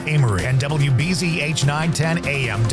Amory, and WBZH 910 AM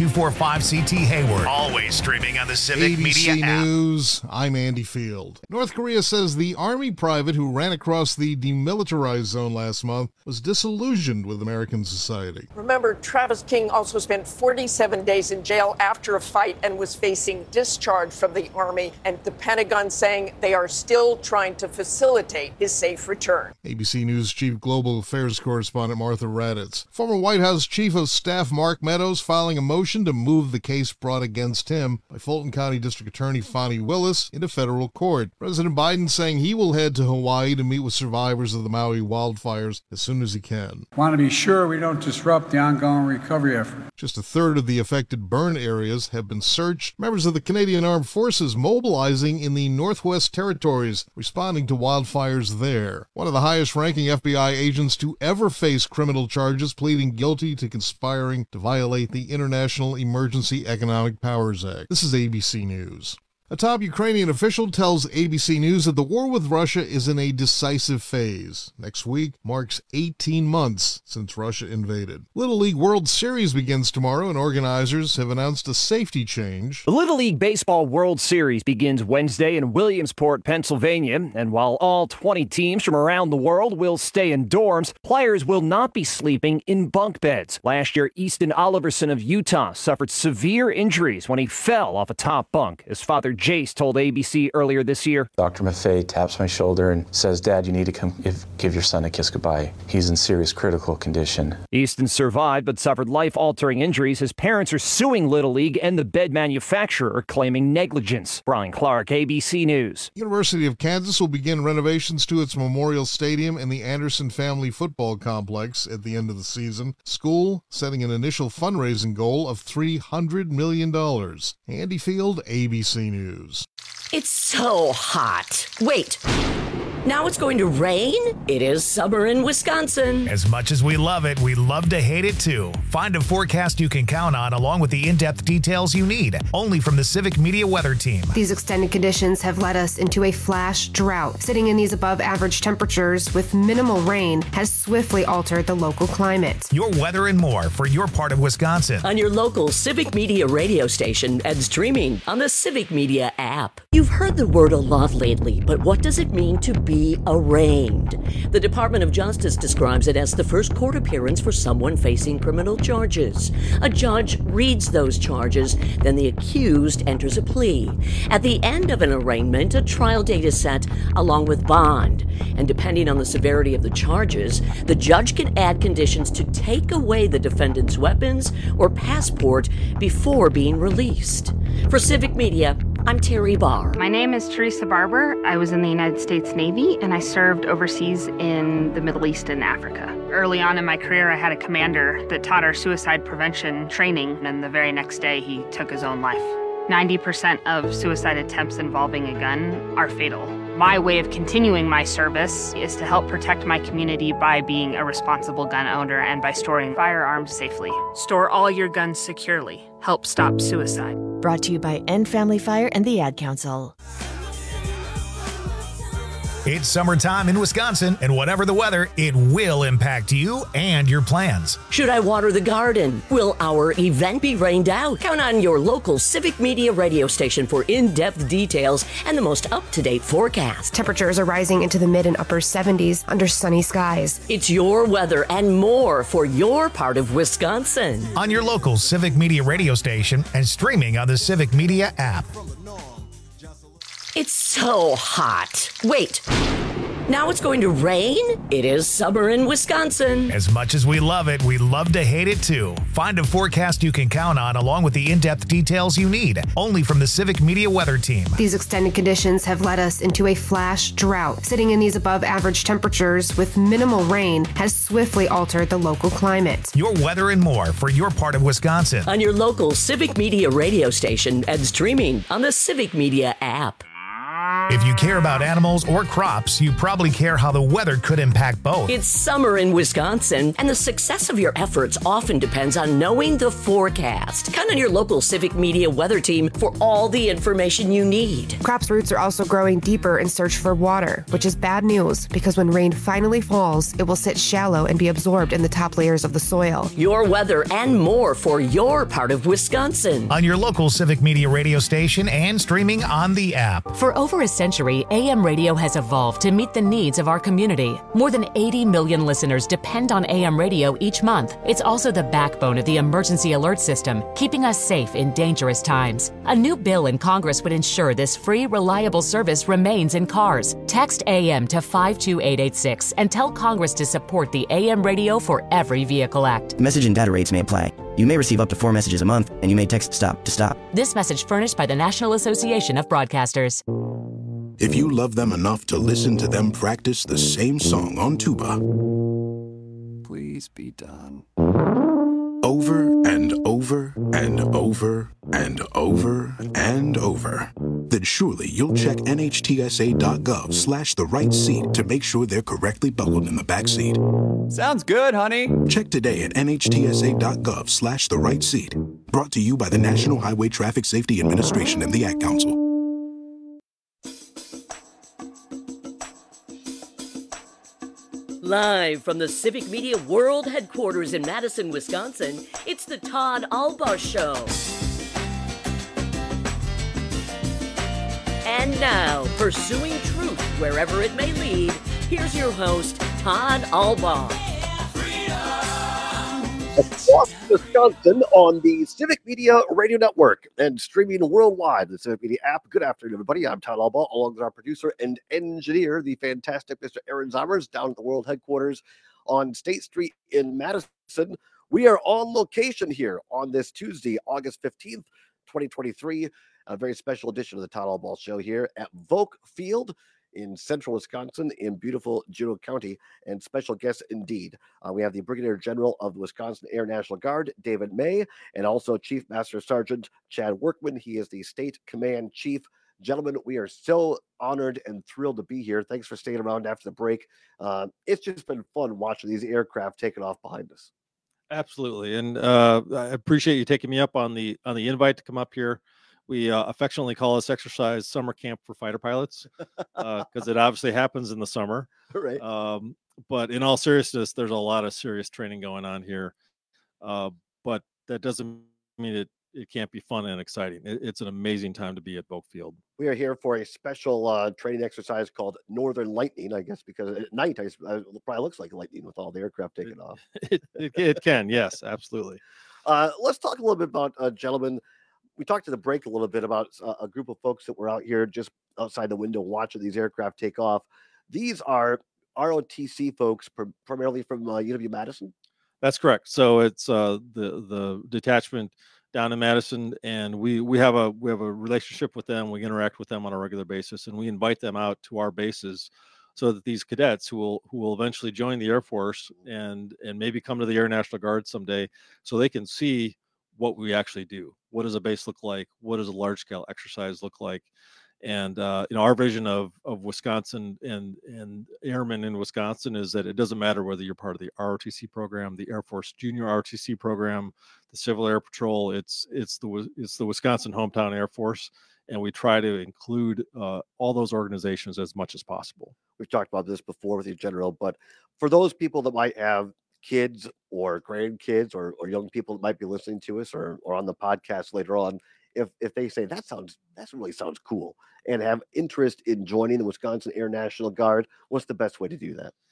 W245CT Hayward. Always streaming on the Civic Media ABC app. News, I'm Andy Field. North Korea says the Army private who ran across the demilitarized zone last month was disillusioned with American society. Remember, Travis King also spent 47 days in jail after a fight and was facing discharge from the Army, and the Pentagon saying they are still trying to facilitate his safe return. ABC News Chief Global Affairs Correspondent Martha Raddatz. Former White House Chief of Staff Mark Meadows filing a motion to move the case brought against him by Fulton County District Attorney Fonnie Willis into federal court. President Biden saying he will head to Hawaii to meet with survivors of the Maui wildfires as soon as he can. Want to be sure we don't disrupt the ongoing recovery effort. Just a third of the affected burn areas have been searched. Members of the Canadian Armed Forces mobilizing in the Northwest Territories, responding to wildfires there. One of the highest-ranking FBI agents to ever face criminal charges, pleading guilty to conspiring to violate the International Emergency Economic Powers Act. This is ABC News. A top Ukrainian official tells ABC News that the war with Russia is in a decisive phase. Next week marks 18 months since Russia invaded. Little League World Series begins tomorrow, and organizers have announced a safety change. The Little League Baseball World Series begins Wednesday in Williamsport, Pennsylvania, and while all 20 teams from around the world will stay in dorms, players will not be sleeping in bunk beds. Last year, Easton Oliverson of Utah suffered severe injuries when he fell off a top bunk. His father Jace told ABC earlier this year. Dr. Maffei taps my shoulder and says, "Dad, you need to come give your son a kiss goodbye. He's in serious critical condition." Easton survived but suffered life-altering injuries. His parents are suing Little League and the bed manufacturer, claiming negligence. Brian Clark, ABC News. University of Kansas will begin renovations to its Memorial Stadium and the Anderson Family Football Complex at the end of the season. School setting an initial fundraising goal of $300 million. Andy Field, ABC News. It's so hot. Wait. Now it's going to rain? It is summer in Wisconsin. As much as we love it, we love to hate it too. Find a forecast you can count on along with the in-depth details you need. Only from the Civic Media Weather Team. These extended conditions have led us into a flash drought. Sitting in these above average temperatures with minimal rain has swiftly altered the local climate. Your weather and more for your part of Wisconsin. On your local Civic Media radio station and streaming on the Civic Media app. You've heard the word a lot lately, but what does it mean to be arraigned? The Department of Justice describes it as the first court appearance for someone facing criminal charges. A judge reads those charges, then the accused enters a plea. At the end of an arraignment, a trial date is set along with bond. And depending on the severity of the charges, the judge can add conditions to take away the defendant's weapons or passport before being released. For Civic Media, I'm Terry Barr. My name is Teresa Barber. I was in the United States Navy, and I served overseas in the Middle East and Africa. Early on in my career, I had a commander that taught our suicide prevention training, and the very next day, he took his own life. 90% of suicide attempts involving a gun are fatal. My way of continuing my service is to help protect my community by being a responsible gun owner and by storing firearms safely. Store all your guns securely. Help stop suicide. Brought to you by End Family Fire and the Ad Council. It's summertime in Wisconsin, and whatever the weather, it will impact you and your plans. Should I water the garden? Will our event be rained out? Count on your local Civic Media radio station for in-depth details and the most up-to-date forecast. Temperatures are rising into the mid and upper 70s under sunny skies. It's your weather and more for your part of Wisconsin. On your local Civic Media radio station and streaming on the Civic Media app. It's so hot. Wait. Now it's going to rain? It is summer in Wisconsin. As much as we love it, we love to hate it too. Find a forecast you can count on along with the in-depth details you need. Only from the Civic Media Weather Team. These extended conditions have led us into a flash drought. Sitting in these above average temperatures with minimal rain has swiftly altered the local climate. Your weather and more for your part of Wisconsin. On your local Civic Media radio station and streaming on the Civic Media app. If you care about animals or crops, you probably care how the weather could impact both. It's summer in Wisconsin, and the success of your efforts often depends on knowing the forecast. Count on your local Civic Media weather team for all the information you need. Crops' roots are also growing deeper in search for water, which is bad news because when rain finally falls, it will sit shallow and be absorbed in the top layers of the soil. Your weather and more for your part of Wisconsin. On your local Civic Media radio station and streaming on the app. For over a century, AM radio has evolved to meet the needs of our community. More than 80 million listeners depend on AM radio each month. It's also the backbone of the emergency alert system, keeping us safe in dangerous times. A new bill in Congress would ensure this free, reliable service remains in cars. Text AM to 52886 and tell Congress to support the AM Radio for Every Vehicle Act. Message and data rates may apply. You may receive up to 4 messages a month, and you may text STOP to stop. This message furnished by the National Association of Broadcasters. If you love them enough to listen to them practice the same song on tuba, please be done. Over and over and over and over and over, then surely you'll check NHTSA.gov/the right seat to make sure they're correctly buckled in the back seat. Sounds good, honey. Check today at NHTSA.gov/the right seat. Brought to you by the National Highway Traffic Safety Administration and the Ad Council. Live from the Civic Media World Headquarters in Madison, Wisconsin, it's the Todd Albaugh Show. And now, pursuing truth wherever it may lead, here's your host, Todd Albaugh. Across Wisconsin on the Civic Media Radio Network and streaming worldwide, the Civic Media app. Good afternoon, everybody. I'm Todd Albaugh, along with our producer and engineer, the fantastic Mr. Aaron Zommers, down at the world headquarters on State Street in Madison. We are on location here on this Tuesday, August 15th, 2023. A very special edition of the Todd Albaugh Show here at Volk Field in central Wisconsin in beautiful Juneau County, and special guests indeed. We have the Brigadier General of the Wisconsin Air National Guard, David May, and also Chief Master Sergeant Chad Workman. He is the State Command Chief. Gentlemen, we are so honored and thrilled to be here. Thanks for staying around after the break. It's just been fun watching these aircraft taking off behind us. Absolutely, and I appreciate you taking me up on the invite to come up here. We affectionately call this exercise summer camp for fighter pilots because it obviously happens in the summer. Right. But in all seriousness, there's a lot of serious training going on here. But that doesn't mean it can't be fun and exciting. It's an amazing time to be at Volk Field. We are here for a special training exercise called Northern Lightning, I guess, because at night it probably looks like lightning with all the aircraft taking off. It can, yes, absolutely. Let's talk a little bit about, gentlemen. We talked to the break a little bit about a group of folks that were out here just outside the window watching these aircraft take off. These are ROTC folks, primarily from UW-Madison? That's correct. So it's the detachment down in Madison, and we have a relationship with them. We interact with them on a regular basis, and we invite them out to our bases so that these cadets who will eventually join the Air Force and maybe come to the Air National Guard someday, so they can see what we actually do. What does a base look like? What does a large scale exercise look like? And our vision of Wisconsin and airmen in Wisconsin is that it doesn't matter whether you're part of the ROTC program, the Air Force Junior ROTC program, the Civil Air Patrol. It's the Wisconsin Hometown Air Force, and we try to include all those organizations as much as possible. We've talked about this before with you, General, but for those people that might have kids or grandkids or young people that might be listening to us or on the podcast later on, if they say that really sounds cool and have interest in joining the Wisconsin Air National Guard, what's the best way to do that?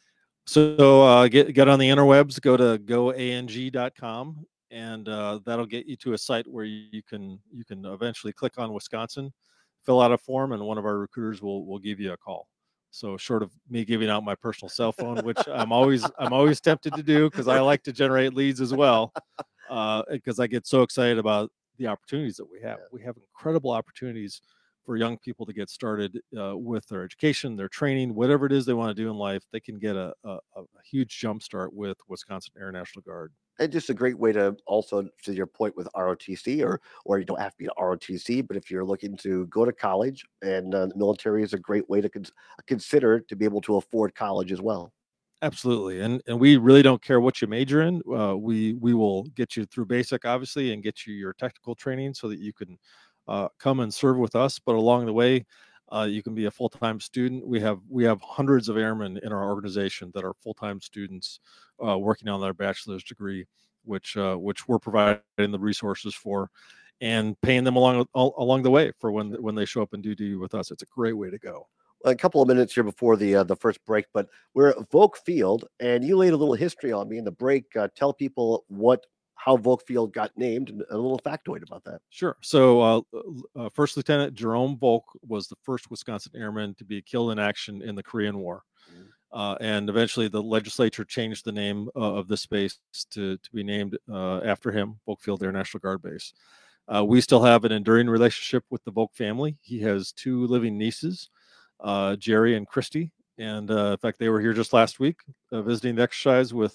So get on the interwebs, go to goang.com, and that'll get you to a site where you can eventually click on Wisconsin, fill out a form, and one of our recruiters will give you a call. So short of me giving out my personal cell phone, which I'm always tempted to do because I like to generate leads as well, because I get so excited about the opportunities that we have. We have incredible opportunities young people to get started with their education, their training, whatever it is they want to do in life. They can get a huge jump start with Wisconsin Air National Guard. And just a great way to also, to your point with ROTC, or you don't have to be an ROTC, but if you're looking to go to college, and the military is a great way to consider to be able to afford college as well. Absolutely, and we really don't care what you major in. We will get you through basic, obviously, and get you your technical training so that you can come and serve with us. But along the way, you can be a full-time student. We have hundreds of airmen in our organization that are full-time students working on their bachelor's degree, which we're providing the resources for, and paying them along the way for when they show up and do duty with us. It's a great way to go. A couple of minutes here before the first break, but we're at Volk Field, and you laid a little history on me in the break. Tell people how Volk Field got named, and a little factoid about that. Sure. So First Lieutenant Jerome Volk was the first Wisconsin airman to be killed in action in the Korean War. And eventually the legislature changed the name of this base to be named after him, Volk Field Air National Guard Base. We still have an enduring relationship with the Volk family. He has 2 living nieces, Jerry and Christy. And in fact, they were here just last week visiting the exercise with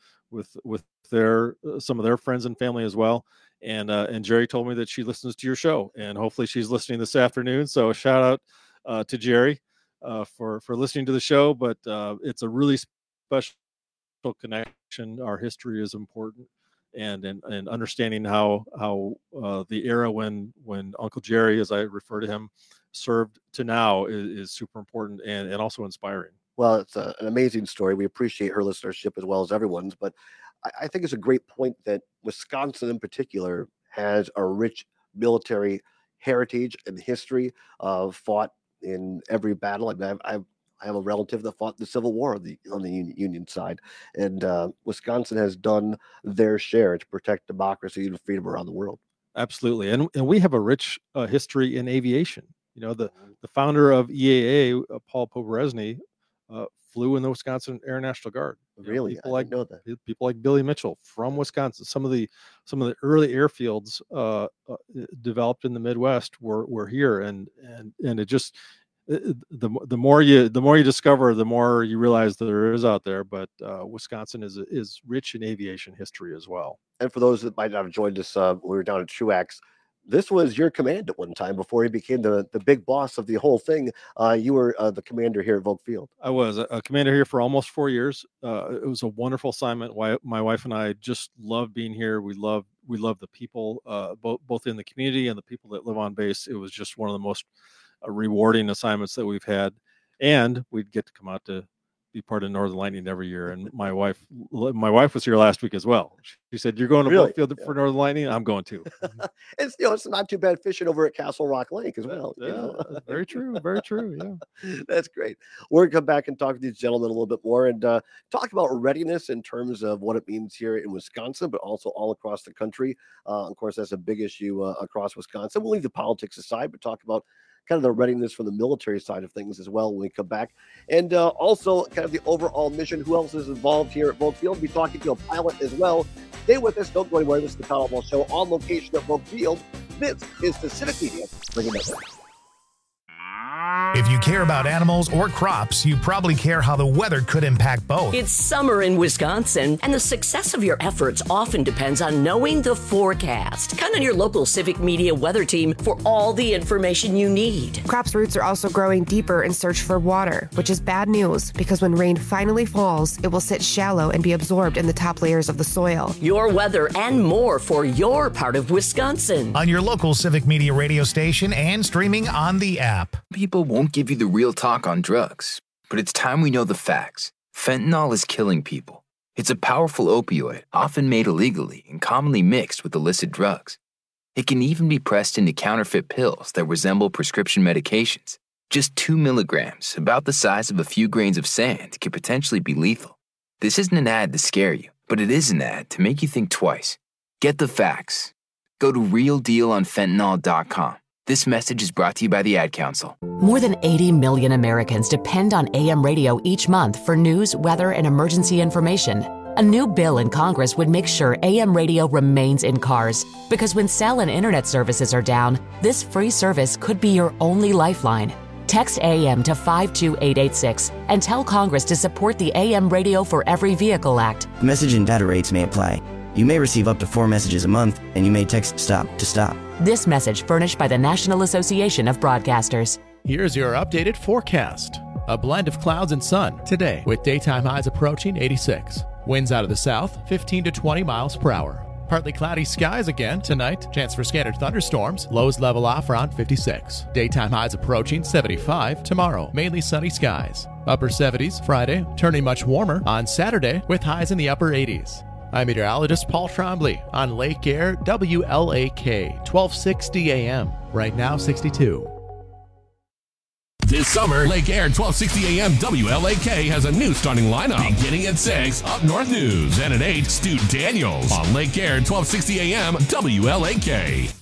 some of their friends and family as well. And Jerry told me that she listens to your show, and hopefully she's listening this afternoon. So a shout out to Jerry for listening to the show. But it's a really special connection. Our history is important, and understanding how the era when Uncle Jerry, as I refer to him, served to now is super important and also inspiring. Well, it's an amazing story. We appreciate her listenership as well as everyone's, but I think it's a great point that Wisconsin in particular has a rich military heritage and history of fought in every battle. I mean, I have a relative that fought the Civil War on the Union side, and Wisconsin has done their share to protect democracy and freedom around the world. Absolutely, and we have a rich history in aviation. You know, the founder of EAA, Paul Poberezny, flew in the Wisconsin Air National Guard. Really, people I didn't know that. People like Billy Mitchell from Wisconsin. Some of the early airfields developed in the Midwest were here, and it just the more you discover, the more you realize there is out there. But Wisconsin is rich in aviation history as well. And for those that might not have joined us, when we were down at Truax, this was your command at one time before he became the big boss of the whole thing. You were the commander here at Volk Field. I was a commander here for almost 4 years. It was a wonderful assignment. My wife and I just love being here. We love the people, both in the community and the people that live on base. It was just one of the most rewarding assignments that we've had, and we'd get to come out to be part of Northern Lightning every year. And my wife was here last week as well. She said, "You're going to Volk Field for Northern Lightning?" I'm going too. It's it's not too bad fishing over at Castle Rock Lake as well. Very true. Very true. Yeah, that's great. We're gonna come back and talk to these gentlemen a little bit more and talk about readiness in terms of what it means here in Wisconsin, but also all across the country. Of course, that's a big issue across Wisconsin. We'll leave the politics aside, but talk about kind of the readiness from the military side of things as well when we come back. And also kind of the overall mission. Who else is involved here at Volk Field? We'll be talking to a pilot as well. Stay with us. Don't go anywhere. This is the Kyle Ball Show on location at Volk Field. This is the Civic Media. Bring it back. If you care about animals or crops, you probably care how the weather could impact both. It's summer in Wisconsin, and the success of your efforts often depends on knowing the forecast. Count on your local Civic Media weather team for all the information you need. Crops' roots are also growing deeper in search for water, which is bad news because when rain finally falls, it will sit shallow and be absorbed in the top layers of the soil. Your weather and more for your part of Wisconsin. On your local Civic Media radio station and streaming on the app. People won't give you the real talk on drugs, but it's time we know the facts. Fentanyl is killing people. It's a powerful opioid, often made illegally and commonly mixed with illicit drugs. It can even be pressed into counterfeit pills that resemble prescription medications. Just 2 milligrams, about the size of a few grains of sand, can potentially be lethal. This isn't an ad to scare you, but it is an ad to make you think twice. Get the facts. Go to realdealonfentanyl.com. This message is brought to you by the Ad Council. More than 80 million Americans depend on AM radio each month for news, weather, and emergency information. A new bill in Congress would make sure AM radio remains in cars, because when cell and internet services are down, this free service could be your only lifeline. Text AM to 52886 and tell Congress to support the AM Radio for Every Vehicle Act. Message and data rates may apply. You may receive up to 4 messages a month, and you may text STOP to stop. This message furnished by the National Association of Broadcasters. Here's your updated forecast. A blend of clouds and sun today, with daytime highs approaching 86. Winds out of the south, 15 to 20 miles per hour. Partly cloudy skies again tonight. Chance for scattered thunderstorms. Lows level off around 56. Daytime highs approaching 75 tomorrow. Mainly sunny skies. Upper 70s Friday, turning much warmer on Saturday with highs in the upper 80s. I'm meteorologist Paul Trombley on Lake Air WLAK 1260 AM. Right now 62. This summer, Lake Air 1260 AM WLAK has a new starting lineup. Beginning at 6, Up North News. And at 8, Stu Daniels on Lake Air 1260 AM WLAK.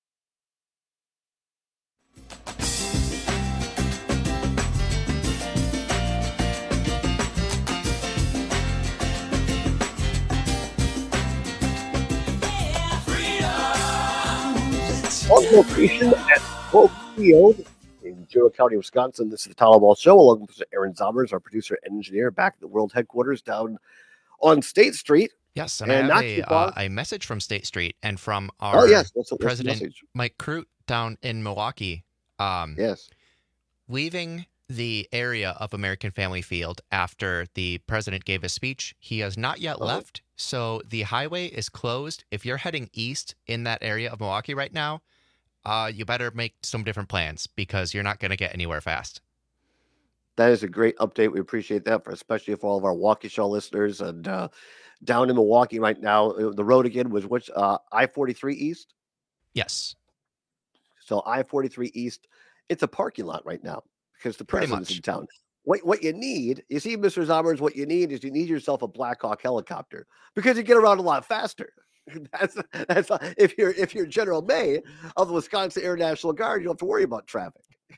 On location at Volk Field in Juneau County, Wisconsin. This is the Tyler Ball Show, along with Aaron Zommers, our producer and engineer, back at the world headquarters down on State Street. Yes, and I have a message from State Street and from our President Mike Crute down in Milwaukee. Yes. Leaving the area of American Family Field after the president gave a speech, he has not yet left, so the highway is closed. If you're heading east in that area of Milwaukee right now, you better make some different plans because you're not going to get anywhere fast. That is a great update. We appreciate that, especially for all of our Waukesha listeners. And down in Milwaukee right now, the road again was which I-43 East? Yes. So I-43 East, it's a parking lot right now because the president's in town. What you need, you see, Mr. Zommers, what you need is you need yourself a Black Hawk helicopter because you get around a lot faster. That's if you're General May of the Wisconsin Air National Guard, you don't have to worry about traffic.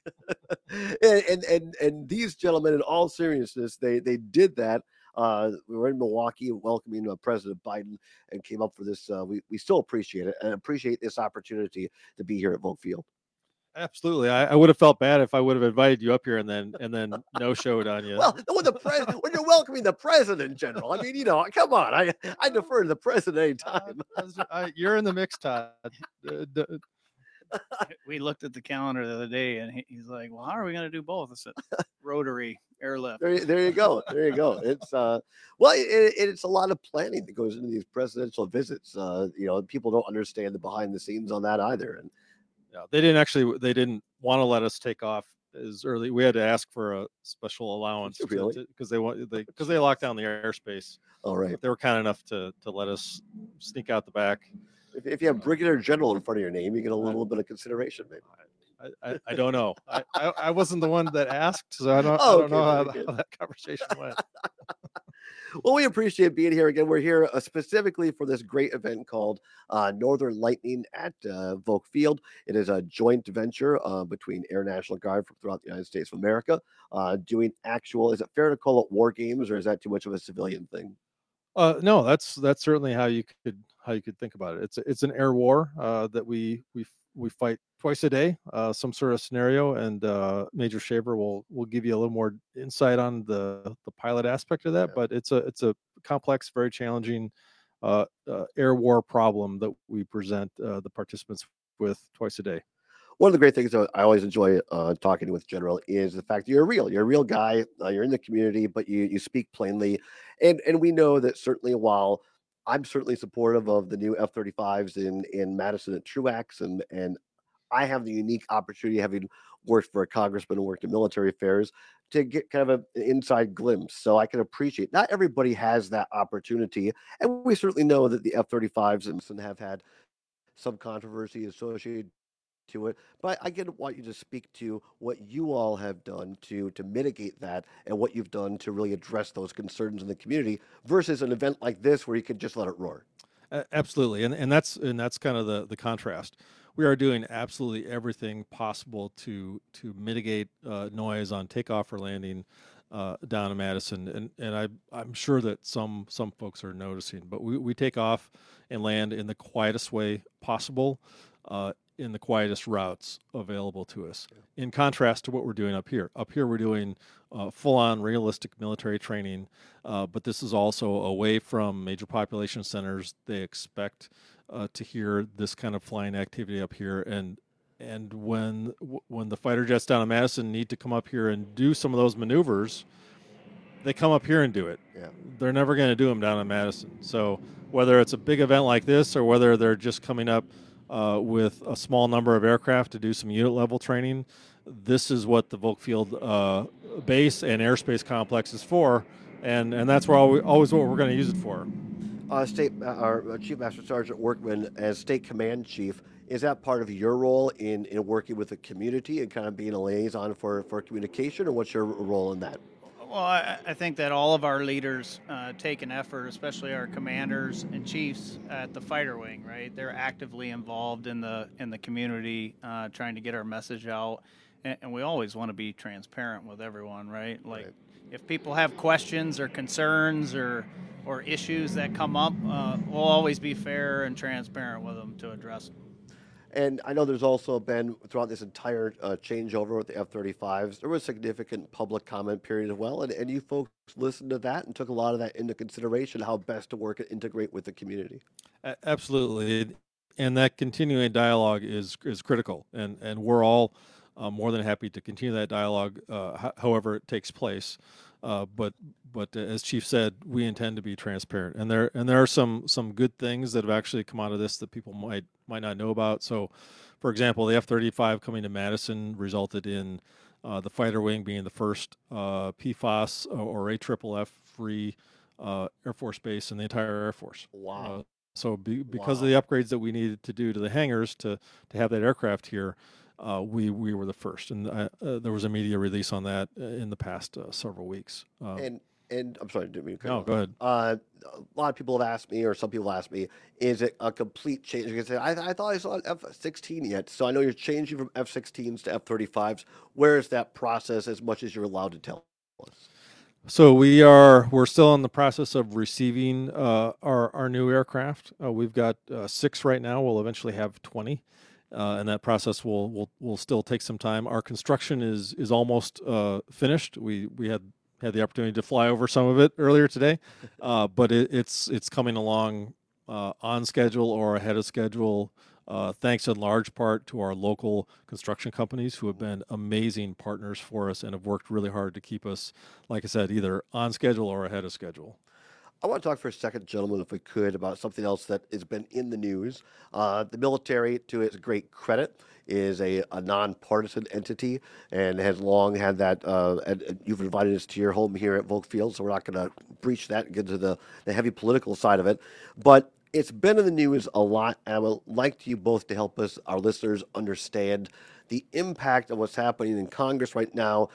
and these gentlemen, in all seriousness, they did that. We were in Milwaukee welcoming President Biden and came up for this. We still appreciate it and appreciate this opportunity to be here at Volk Field. Absolutely. I would have felt bad if I would have invited you up here and then no showed on you. Well, when you're welcoming the president, General, I mean, come on. I defer to the president anytime. You're in the mix, Todd. We looked at the calendar the other day, and he's like, "Well, how are we going to do both?" I said, "Rotary airlift." There you go. It's it's a lot of planning that goes into these presidential visits. People don't understand the behind the scenes on that either. And they didn't want to let us take off as early. We had to ask for a special allowance because they locked down the airspace. All right. But they were kind enough to let us sneak out the back. If you have Brigadier General in front of your name, you get a little bit of consideration, maybe. I don't know. I wasn't the one that asked, so I don't know how that conversation went. Well, we appreciate being here again. We're here specifically for this great event called Northern Lightning at Volk Field. It is a joint venture between Air National Guard from throughout the United States of America, doing actual. Is it fair to call it war games, or is that too much of a civilian thing? No, that's certainly how you could think about it. It's an air war that we fight twice a day, some sort of scenario, and Major Shaver will give you a little more insight on the pilot aspect of that. But it's a complex, very challenging air war problem that we present the participants with twice a day. One of the great things that I always enjoy talking with General is the fact that you're a real guy. You're in the community, but you speak plainly, and we know that certainly while I'm certainly supportive of the new F-35s in Madison and Truax, and I have the unique opportunity, having worked for a congressman and worked in military affairs, to get kind of an inside glimpse. So I can appreciate not everybody has that opportunity, and we certainly know that the F-35s have had some controversy associated to it, but I want you to speak to what you all have done to mitigate that and what you've done to really address those concerns in the community versus an event like this where you could just let it roar. Absolutely, and that's kind of the contrast. We are doing absolutely everything possible to mitigate noise on takeoff or landing. down in Madison, and I'm sure that some folks are noticing. But we take off and land in the quietest way possible, in the quietest routes available to us. In contrast to what we're doing up here. Up here we're doing full-on realistic military training, but this is also away from major population centers. They expect to hear this kind of flying activity up here, and when the fighter jets down in Madison need to come up here and do some of those maneuvers, they come up here and do it. Yeah. They're never going to do them down in Madison. So whether it's a big event like this or whether they're just coming up with a small number of aircraft to do some unit level training, this is what the Volk Field base and airspace complex is for, and that's where always what we're going to use it for. Our Chief Master Sergeant Workman, as State Command Chief, is that part of your role in working with the community and kind of being a liaison for communication, or what's your role in that? Well, I think that all of our leaders take an effort, especially our commanders and chiefs at the fighter wing, right? They're actively involved in the community, trying to get our message out, and we always want to be transparent with everyone, right? Like, if people have questions or concerns or issues that come up, we'll always be fair and transparent with them to address them. And I know there's also been, throughout this entire changeover with the F-35s, there was significant public comment period as well, and you folks listened to that and took a lot of that into consideration, how best to work and integrate with the community. Absolutely, and that continuing dialogue is critical, and we're all more than happy to continue that dialogue, however it takes place. But as Chief said, we intend to be transparent, and there are some good things that have actually come out of this that people might not know about. So, for example, the F-35 coming to Madison resulted in the fighter wing being the first PFAS or AFFF free Air Force base in the entire Air Force. Wow. Because of the upgrades that we needed to do to the hangars to have that aircraft here, we were the first, and there was a media release on that in the past several weeks. And I'm sorry, didn't mean to cut you No, off. go ahead. A lot of people have asked me, or some people ask me, is it a complete change? You can say, I thought I saw an F-16 yet, so I know you're changing from F-16s to F-35s. Where is that process, as much as you're allowed to tell us? So we're still in the process of receiving our new aircraft. We've got 6 right now. We'll eventually have 20. And that process will still take some time. Our construction is almost finished. We had the opportunity to fly over some of it earlier today, but it's coming along on schedule or ahead of schedule, thanks in large part to our local construction companies who have been amazing partners for us and have worked really hard to keep us, like I said, either on schedule or ahead of schedule. I want to talk for a second, gentlemen, if we could, about something else that has been in the news. The military, to its great credit, is a nonpartisan entity and has long had that. And you've invited us to your home here at Volk Field, so we're not going to breach that and get to the heavy political side of it. But it's been in the news a lot, and I would like you both to help us, our listeners, understand the impact of what's happening in Congress right now.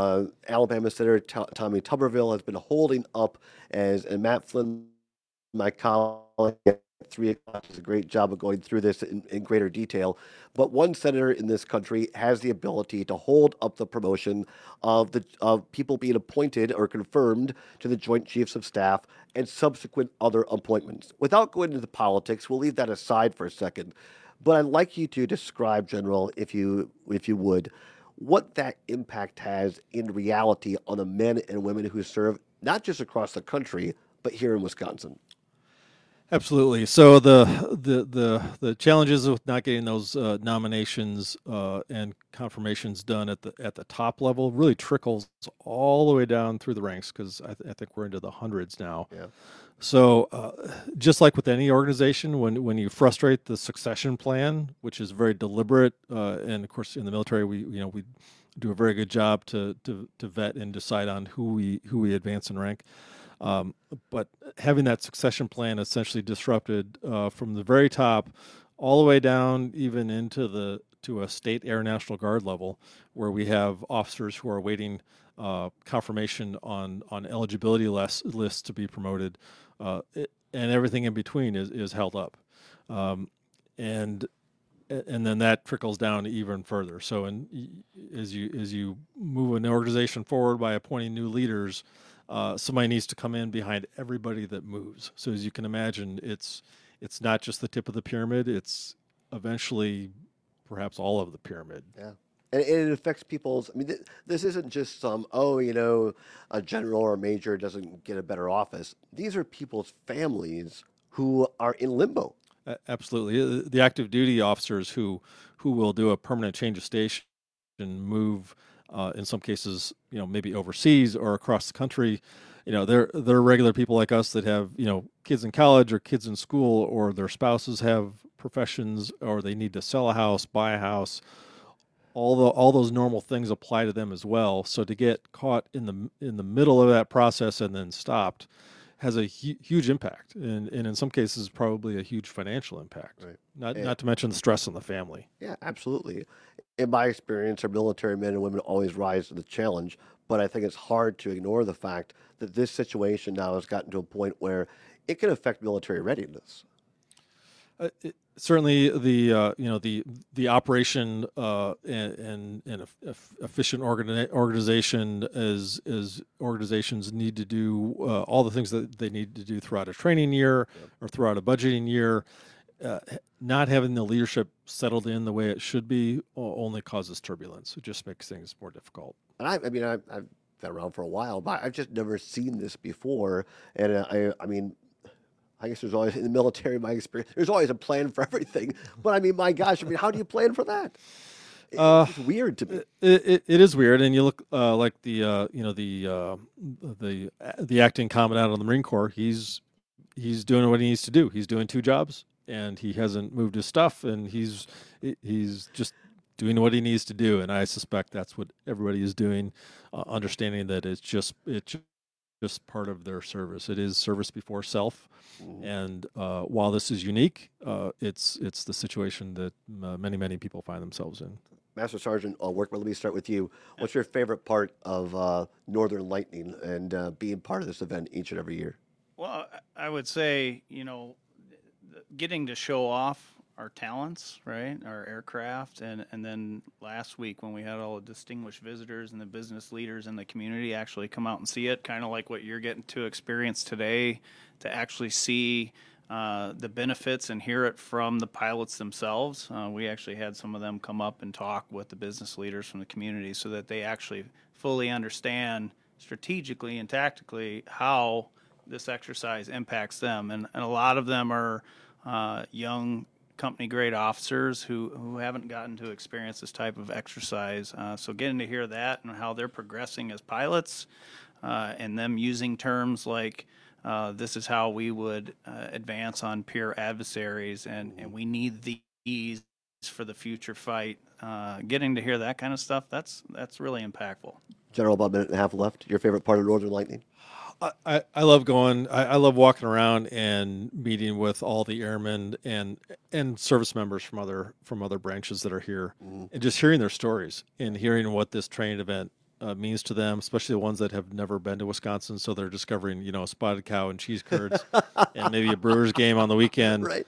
Alabama Senator Tommy Tuberville has been holding up and Matt Flynn, my colleague at 3 o'clock, does a great job of going through this in greater detail. But one senator in this country has the ability to hold up the promotion of people being appointed or confirmed to the Joint Chiefs of Staff and subsequent other appointments. Without going into the politics, we'll leave that aside for a second. But I'd like you to describe, General, if you would, what that impact has in reality on the men and women who serve not just across the country, but here in Wisconsin. Absolutely. So the challenges with not getting those nominations and confirmations done at the top level really trickles all the way down through the ranks, because I think we're into the hundreds now. Yeah. So just like with any organization, when you frustrate the succession plan, which is very deliberate, and of course in the military we do a very good job to vet and decide on who we advance in rank. But having that succession plan essentially disrupted from the very top all the way down even into to a state Air National Guard level, where we have officers who are waiting confirmation on eligibility lists to be promoted, and everything in between is held up. And and then that trickles down even further. So, as you move an organization forward by appointing new leaders, somebody needs to come in behind everybody that moves. So, as you can imagine, it's not just the tip of the pyramid; it's eventually perhaps all of the pyramid. Yeah. And it affects people's. I mean, this isn't just some, a general or a major doesn't get a better office. These are people's families who are in limbo. Absolutely. The active duty officers who will do a permanent change of station and move, in some cases, maybe overseas or across the country. They're regular people like us that have, kids in college or kids in school, or their spouses have professions, or they need to sell a house, buy a house. All those normal things apply to them as well. So to get caught in the middle of that process and then stopped has a huge impact, and in some cases probably a huge financial impact. Right. Not to mention the stress on the family. Yeah, absolutely. In my experience, our military men and women always rise to the challenge, but I think it's hard to ignore the fact that this situation now has gotten to a point where it can affect military readiness. Certainly, the operation and efficient organization as organizations need to do all the things that they need to do throughout a training year or throughout a budgeting year. Not having the leadership settled in the way it should be only causes turbulence. It just makes things more difficult. And I've been around for a while, but I've just never seen this before. And I guess there's always, in the military, my experience, there's always a plan for everything. But my gosh, how do you plan for that? It's weird to me. It is weird, and you look like the acting commandant of the Marine Corps. He's doing what he needs to do. He's doing 2 jobs, and he hasn't moved his stuff, and he's just doing what he needs to do. And I suspect that's what everybody is doing, understanding that it's just part of their service. It is service before self. And while this is unique, it's the situation that many people find themselves in. Master Sergeant Workman, let me start with you. What's your favorite part of Northern Lightning and being part of this event each and every year? Well, I would say, getting to show off our talents, right? Our aircraft. And then last week when we had all the distinguished visitors and the business leaders in the community actually come out and see it, kind of like what you're getting to experience today, to actually see the benefits and hear it from the pilots themselves. We actually had some of them come up and talk with the business leaders from the community so that they actually fully understand strategically and tactically how this exercise impacts them. And a lot of them are young company grade officers who haven't gotten to experience this type of exercise. So getting to hear that and how they're progressing as pilots and them using terms like this is how we would advance on peer adversaries and we need these for the future fight. Getting to hear that kind of stuff, that's really impactful. General, about a minute and a half left. Your favorite part of Northern Lightning? I love going. I love walking around and meeting with all the airmen and service members from other branches that are here, and just hearing their stories and hearing what this training event means to them, especially the ones that have never been to Wisconsin. So they're discovering, spotted cow and cheese curds, and maybe a Brewers game on the weekend. Right.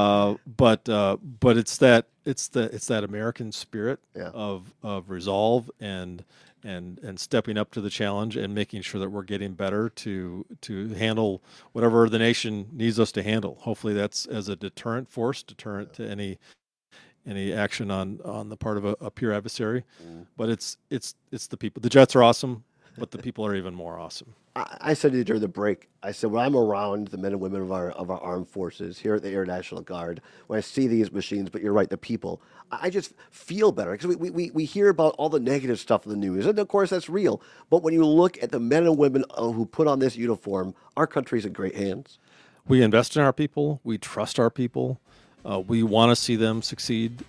But it's that American spirit of resolve and stepping up to the challenge and making sure that we're getting better to handle whatever the nation needs us to handle. Hopefully that's as a deterrent force, to any action on the part of a peer adversary. But it's the people. The jets are awesome, but the people are even more awesome. I said to you during the break, I said, when I'm around the men and women of our armed forces here at the Air National Guard, when I see these machines, but you're right, the people, I just feel better. Because we hear about all the negative stuff in the news, and of course that's real. But when you look at the men and women who put on this uniform, our country's in great hands. We invest in our people. We trust our people. We want to see them succeed.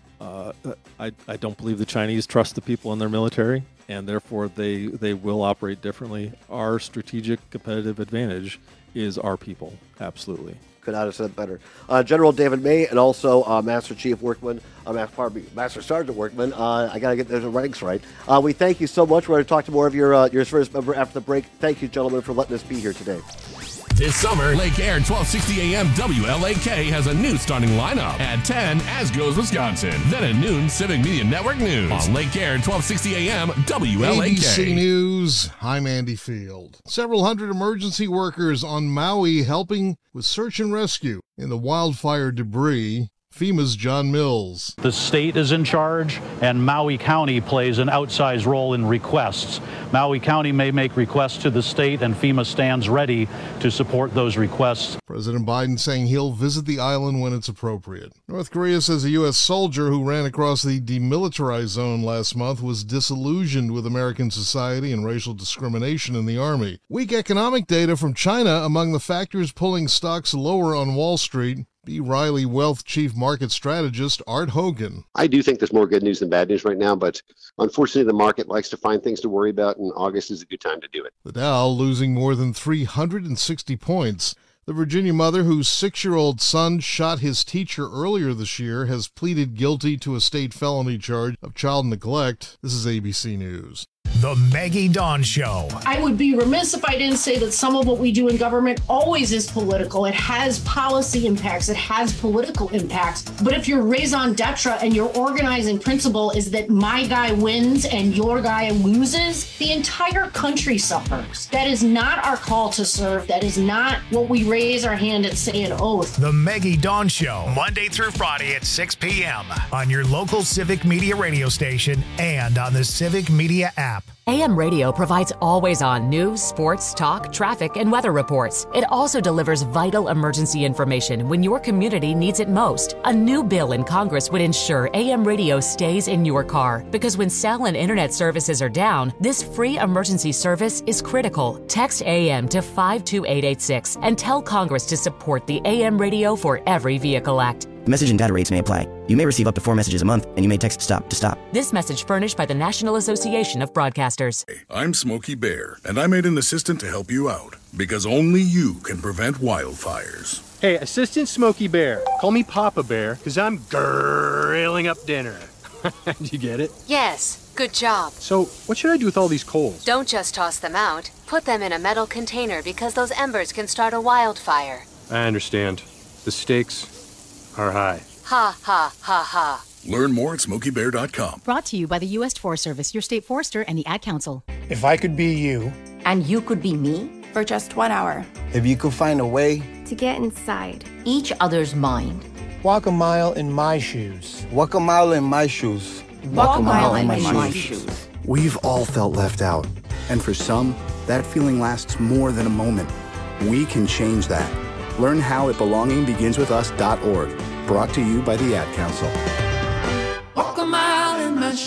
I don't believe the Chinese trust the people in their military, and therefore they will operate differently. Our strategic competitive advantage is our people, absolutely. Could not have said it better. General David May and also Master Chief Workman, Master Sergeant Workman. I got to get those ranks right. We thank you so much. We're going to talk to more of your service member after the break. Thank you, gentlemen, for letting us be here today. This summer, Lake Air 1260 AM WLAK has a new starting lineup. At 10, As Goes Wisconsin. Then at noon, Civic Media Network News. On Lake Air 1260 AM WLAK. ABC News, I'm Andy Field. Several hundred emergency workers on Maui helping with search and rescue in the wildfire debris. FEMA's John Mills. The state is in charge, and Maui County plays an outsized role in requests. Maui County may make requests to the state, and FEMA stands ready to support those requests. President Biden saying he'll visit the island when it's appropriate. North Korea says a U.S. soldier who ran across the demilitarized zone last month was disillusioned with American society and racial discrimination in the Army. Weak economic data from China among the factors pulling stocks lower on Wall Street. B. Riley Wealth Chief Market Strategist Art Hogan. I do think there's more good news than bad news right now, but unfortunately the market likes to find things to worry about, and August is a good time to do it. The Dow losing more than 360 points. The Virginia mother whose 6-year-old son shot his teacher earlier this year has pleaded guilty to a state felony charge of child neglect. This is ABC News. The Maggie Dawn Show. I would be remiss if I didn't say that some of what we do in government always is political. It has policy impacts. It has political impacts. But if your raison d'etre and your organizing principle is that my guy wins and your guy loses, the entire country suffers. That is not our call to serve. That is not what we raise our hand and say an oath. The Maggie Dawn Show, Monday through Friday at 6 p.m. on your local Civic Media radio station and on the Civic Media app. AM radio provides always-on news, sports, talk, traffic, and weather reports. It also delivers vital emergency information when your community needs it most. A new bill in Congress would ensure AM radio stays in your car, because when cell and internet services are down, this free emergency service is critical. Text AM to 52886 and tell Congress to support the AM Radio for Every Vehicle Act. Message and data rates may apply. You may receive up to 4 messages a month, and you may text STOP to stop. This message furnished by the National Association of Broadcasters. I'm Smokey Bear, and I made an assistant to help you out, because only you can prevent wildfires. Hey, Assistant Smokey Bear. Call me Papa Bear, because I'm grilling up dinner. You get it? Yes, good job. So, what should I do with all these coals? Don't just toss them out. Put them in a metal container, because those embers can start a wildfire. I understand. The stakes are high. Ha, ha, ha, ha. Learn more at SmokeyBear.com. Brought to you by the U.S. Forest Service, your state forester, and the Ad Council. If I could be you. And you could be me. For just 1 hour. If you could find a way. To get inside each other's mind. Walk a mile in my shoes. Walk a mile in my shoes. Walk a mile in my shoes. We've all felt left out. And for some, that feeling lasts more than a moment. We can change that. Learn how at belongingbeginswithus.org. Brought to you by the Ad Council. Walk a mile in my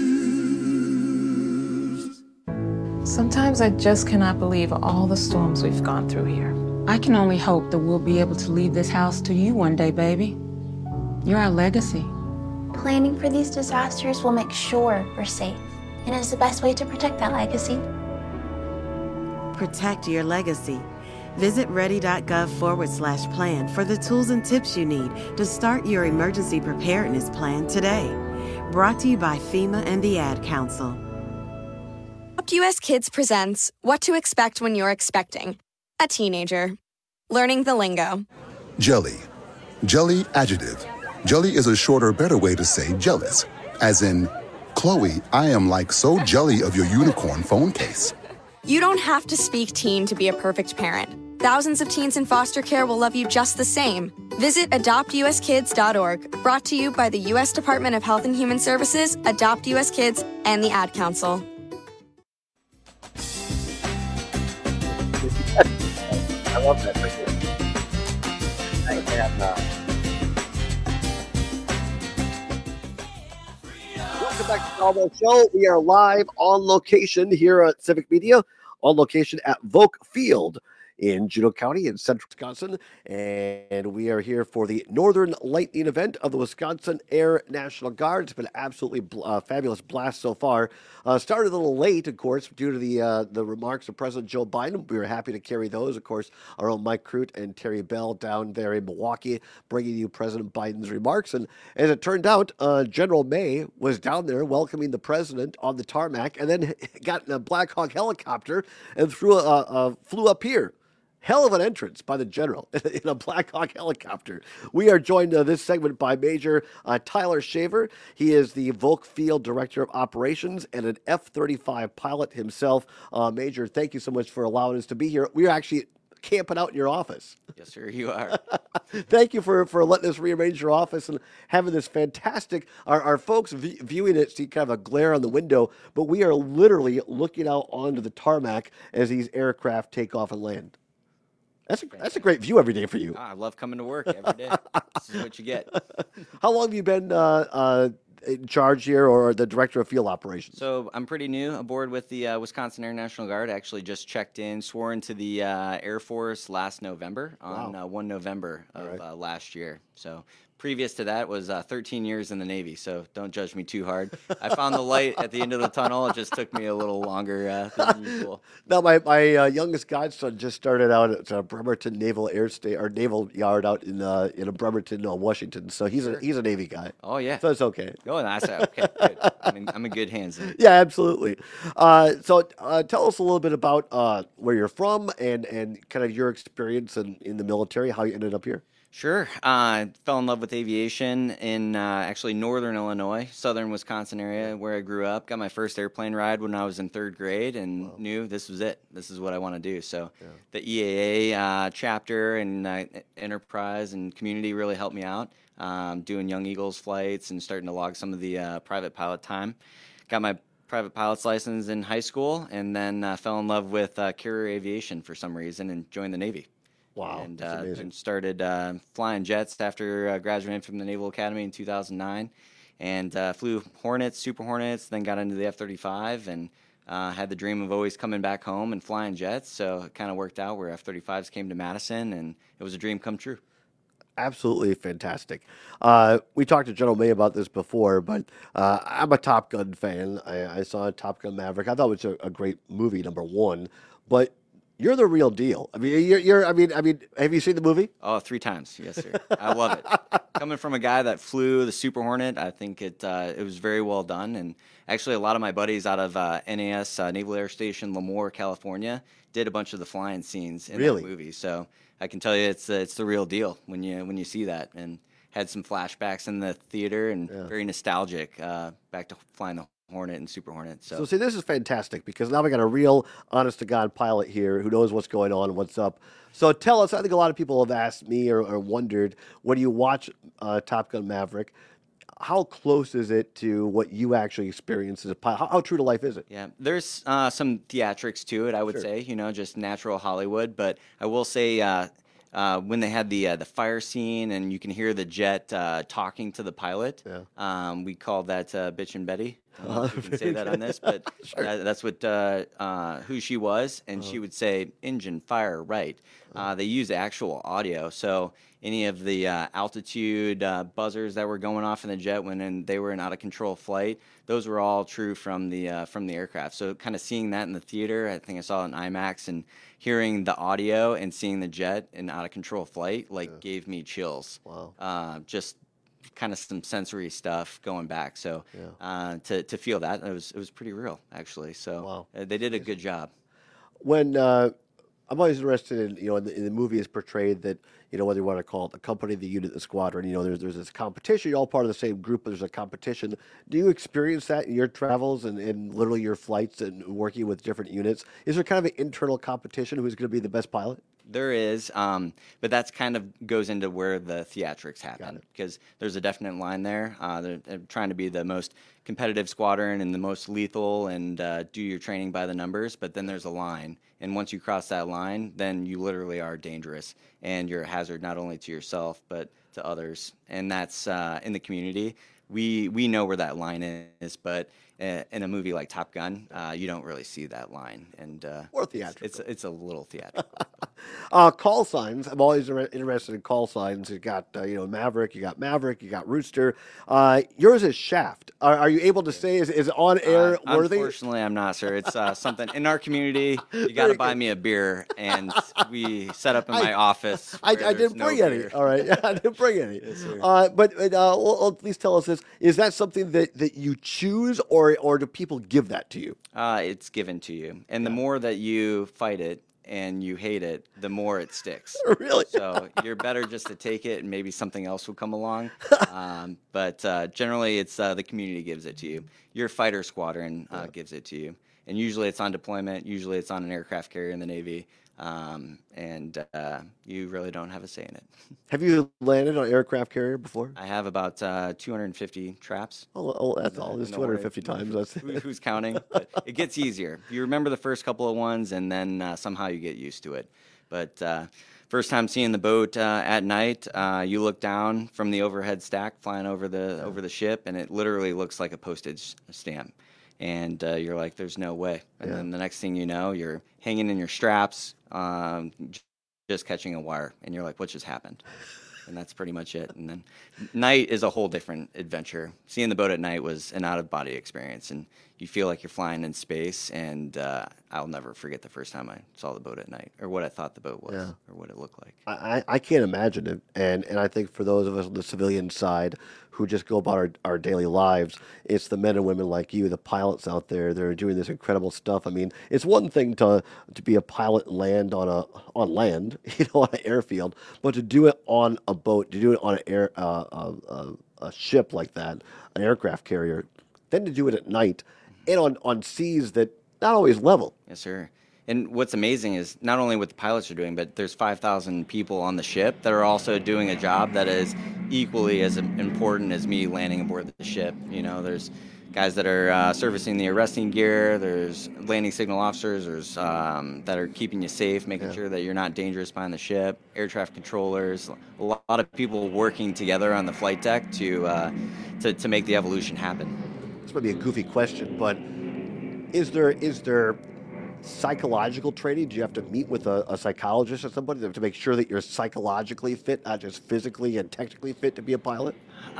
shoes. Sometimes I just cannot believe all the storms we've gone through here. I can only hope that we'll be able to leave this house to you one day, baby. You're our legacy. Planning for these disasters will make sure we're safe, and is the best way to protect that legacy. Protect your legacy. Visit ready.gov/plan for the tools and tips you need to start your emergency preparedness plan today. Brought to you by FEMA and the Ad Council. Adopt US Kids presents What to Expect When You're Expecting a Teenager. Learning the lingo. Jelly. Jelly adjective. Jelly is a shorter, better way to say jealous. As in, Chloe, I am like so jelly of your unicorn phone case. You don't have to speak teen to be a perfect parent. Thousands of teens in foster care will love you just the same. Visit adoptuskids.org. Brought to you by the U.S. Department of Health and Human Services, Adopt U.S. Kids, and the Ad Council. I love that. Welcome back to the Almo Show. We are live on location here at Civic Media, on location at Volk Field in Juneau County in central Wisconsin. And we are here for the Northern Lightning event of the Wisconsin Air National Guard. It's been an absolutely fabulous blast so far. Started a little late, of course, due to the remarks of President Joe Biden. We were happy to carry those. Of course, our own Mike Crute and Terry Bell down there in Milwaukee, bringing you President Biden's remarks. And as it turned out, General May was down there welcoming the president on the tarmac, and then got in a Black Hawk helicopter and flew up here. Hell of an entrance by the general in a Black Hawk helicopter. We are joined this segment by Major Tyler Shaver. He is the Volk Field Director of Operations and an F-35 pilot himself. Major, thank you so much for allowing us to be here. We are actually camping out in your office. Yes, sir, you are. Thank you for letting us rearrange your office and having this fantastic, our folks viewing it see kind of a glare on the window, but we are literally looking out onto the tarmac as these aircraft take off and land. That's a great view every day for you. I love coming to work every day. This is what you get. How long have you been in charge here, or the director of field operations? So I'm pretty new aboard with the Wisconsin Air National Guard. I actually just checked in, swore into the Air Force last November, on 1 November of last year. So previous to that was 13 years in the Navy, so don't judge me too hard. I found the light at the end of the tunnel. It just took me a little longer than usual. Now, my youngest godson just started out at Bremerton Naval Naval Yard out in Bremerton, Washington. So he's a Navy guy. Oh yeah, so it's okay. Oh, that's okay. Good. I'm in good hands then. Yeah, absolutely. So tell us a little bit about where you're from and kind of your experience in the military, how you ended up here. Sure. I fell in love with aviation in actually northern Illinois, southern Wisconsin area where I grew up. Got my first airplane ride when I was in 3rd grade and knew this was it. This is what I want to do. So the EAA chapter and enterprise and community really helped me out, doing Young Eagles flights and starting to log some of the private pilot time. Got my private pilot's license in high school and then fell in love with carrier aviation for some reason and joined the Navy. Wow, and started flying jets after graduating from the Naval Academy in 2009, and flew Hornets, Super Hornets, then got into the F-35, and had the dream of always coming back home and flying jets, so it kind of worked out where F-35s came to Madison, and it was a dream come true. Absolutely fantastic. We talked to General May about this before, but I'm a Top Gun fan. I saw Top Gun Maverick. I thought it was a great movie, number one, but you're the real deal. I mean, I mean, have you seen the movie? Oh, 3 times. Yes, sir. I love it. Coming from a guy that flew the Super Hornet, I think it was very well done. And actually, a lot of my buddies out of NAS, Naval Air Station, Lemoore, California, did a bunch of the flying scenes in that movie. So I can tell you, it's the real deal when you see that. And had some flashbacks in the theater and very nostalgic back to flying the Hornet and Super Hornet. So see, this is fantastic because now we got a real honest-to-God pilot here who knows what's going on and what's up. So tell us, I think a lot of people have asked me or wondered, when you watch Top Gun Maverick, how close is it to what you actually experience as a pilot? How true to life is it? Yeah, there's some theatrics to it, I would say, just natural Hollywood. But I will say when they had the fire scene and you can hear the jet talking to the pilot, we called that Bitch and Betty. I don't know if we can say that on this, but that's what who she was, and she would say, "Engine fire right." They use actual audio, so any of the altitude buzzers that were going off in the jet when they were in out of control flight, those were all true from the aircraft. So kind of seeing that in the theater, I think I saw it in IMAX, and hearing the audio and seeing the jet in out of control flight gave me chills. Wow. Just kind of some sensory stuff going back. So to feel that, it was pretty real, actually. So they did a good job. When I'm always interested in, in the movie is portrayed that, whether you want to call it the company, the unit, the squadron, there's this competition. You're all part of the same group, but there's a competition. Do you experience that in your travels and literally your flights and working with different units? Is there kind of an internal competition who's going to be the best pilot? There is, but that's kind of goes into where the theatrics happen, because there's a definite line there. They're trying to be the most competitive squadron and the most lethal and do your training by the numbers, but then there's a line. And once you cross that line, then you literally are dangerous, and you're a hazard not only to yourself, but to others. And that's in the community. We know where that line is, but in a movie like Top Gun, you don't really see that line. And or theatrical. It's a little theatrical. Call signs. I'm always interested in call signs. You got Maverick. You got Rooster. Yours is Shaft. Are you able to say is on air worthy? Unfortunately, I'm not, sir. It's something in our community. You got to buy me a beer, and we set up in my office. I didn't bring any. All right, I didn't bring any. Yes, sir. But please tell us this: is that something that you choose, or do people give that to you? It's given to you, and the more that you fight it, and you hate it, the more it sticks. Really? So you're better just to take it, and maybe something else will come along. But generally, it's the community gives it to you. Your fighter squadron gives it to you. And usually it's on deployment. Usually it's on an aircraft carrier in the Navy. And you really don't have a say in it. Have you landed on an aircraft carrier before? I have about 250 traps. Oh, that's all. There's 250 times. Who's counting? But it gets easier. You remember the first couple of ones, and then somehow you get used to it. But first time seeing the boat at night, you look down from the overhead stack flying over the ship, and it literally looks like a postage stamp. And you're like, there's no way. And then the next thing you know, you're hanging in your straps, just catching a wire. And you're like, what just happened? And that's pretty much it. And then night is a whole different adventure. Seeing the boat at night was an out-of-body experience. And you feel like you're flying in space. And I'll never forget the first time I saw the boat at night, or what I thought the boat was, or what it looked like. I can't imagine it. And I think for those of us on the civilian side who just go about our daily lives, it's the men and women like you, the pilots out there, that are doing this incredible stuff. I mean, it's one thing to be a pilot and land on land, on an airfield, but to do it on a boat, to do it on a ship like that, an aircraft carrier, then to do it at night and on seas that not always level. Yes, sir. And what's amazing is not only what the pilots are doing, but there's 5,000 people on the ship that are also doing a job that is equally as important as me landing aboard the ship. There's guys that are servicing the arresting gear. There's landing signal officers. There's that are keeping you safe, making sure that you're not dangerous behind the ship. Air traffic controllers. A lot of people working together on the flight deck to make the evolution happen. This might be a goofy question, but is there psychological training? Do you have to meet with a psychologist or somebody to make sure that you're psychologically fit, not just physically and technically fit to be a pilot?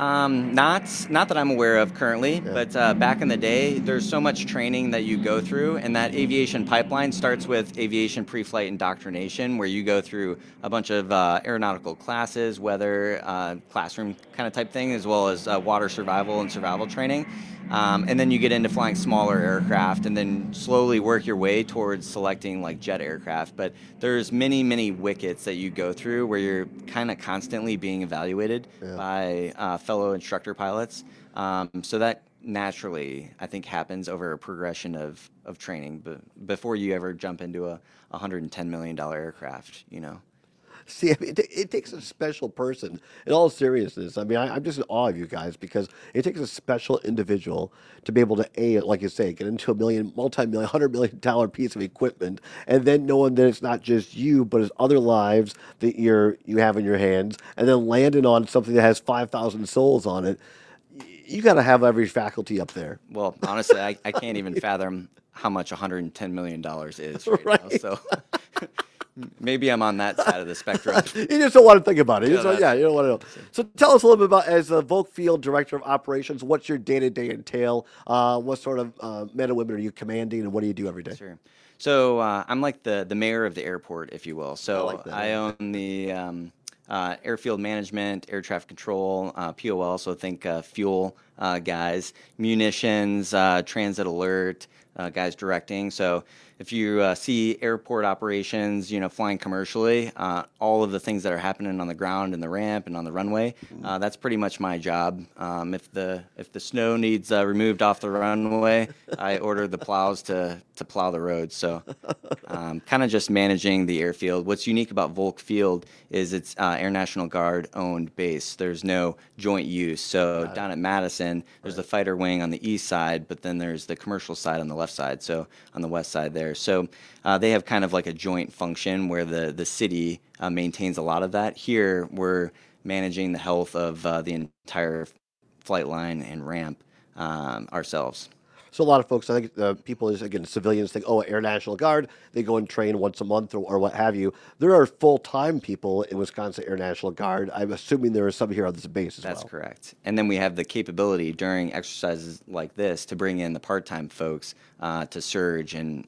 Not that I'm aware of currently, but back in the day, there's so much training that you go through, and that aviation pipeline starts with aviation pre-flight indoctrination, where you go through a bunch of aeronautical classes, weather, classroom kind of type thing, as well as water survival and survival training. And then you get into flying smaller aircraft, and then slowly work your way towards selecting like jet aircraft. But there's many, many wickets that you go through where you're kind of constantly being evaluated by fellow instructor pilots. So that naturally, I think, happens over a progression of training before you ever jump into a $110 million aircraft, See, I mean, it takes a special person. In all seriousness, I mean, I'm just in awe of you guys, because it takes a special individual to be able to, like you say, get into a multi-million, $100 million piece of equipment, and then knowing that it's not just you, but it's other lives that you have in your hands, and then landing on something that has 5,000 souls on it. You got to have every faculty up there. Well, honestly, I can't even fathom how much $110 million is right now. So. Maybe I'm on that side of the spectrum. You just don't want to think about it. You don't want to know. So tell us a little bit about, as the Volk Field Director of Operations, what's your day-to-day entail? What sort of men and women are you commanding, and what do you do every day? Sure. So I'm like the mayor of the airport, if you will. So I own the airfield management, air traffic control, POL, so think fuel guys, munitions, transit alert, guys directing. So if you see airport operations, flying commercially, all of the things that are happening on the ground and the ramp and on the runway, that's pretty much my job. If the snow needs removed off the runway, I order the plows to plow the road. So kind of just managing the airfield. What's unique about Volk Field is it's Air National Guard owned base. There's no joint use. So down at Madison, there's the fighter wing on the east side, but then there's the commercial side on the left side. So on the west side there. So they have kind of like a joint function where the city maintains a lot of that. Here, we're managing the health of the entire flight line and ramp ourselves. So a lot of folks, I think people, again, civilians think, Air National Guard, they go and train once a month or what have you. There are full-time people in Wisconsin Air National Guard. I'm assuming there are some here on this base as well. That's correct. And then we have the capability during exercises like this to bring in the part-time folks to surge and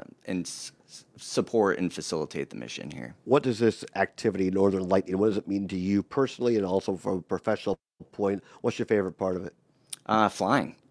support and facilitate the mission here. What does this activity, Northern Lightning, what does it mean to you personally, and also from a professional point? What's your favorite part of it? Flying.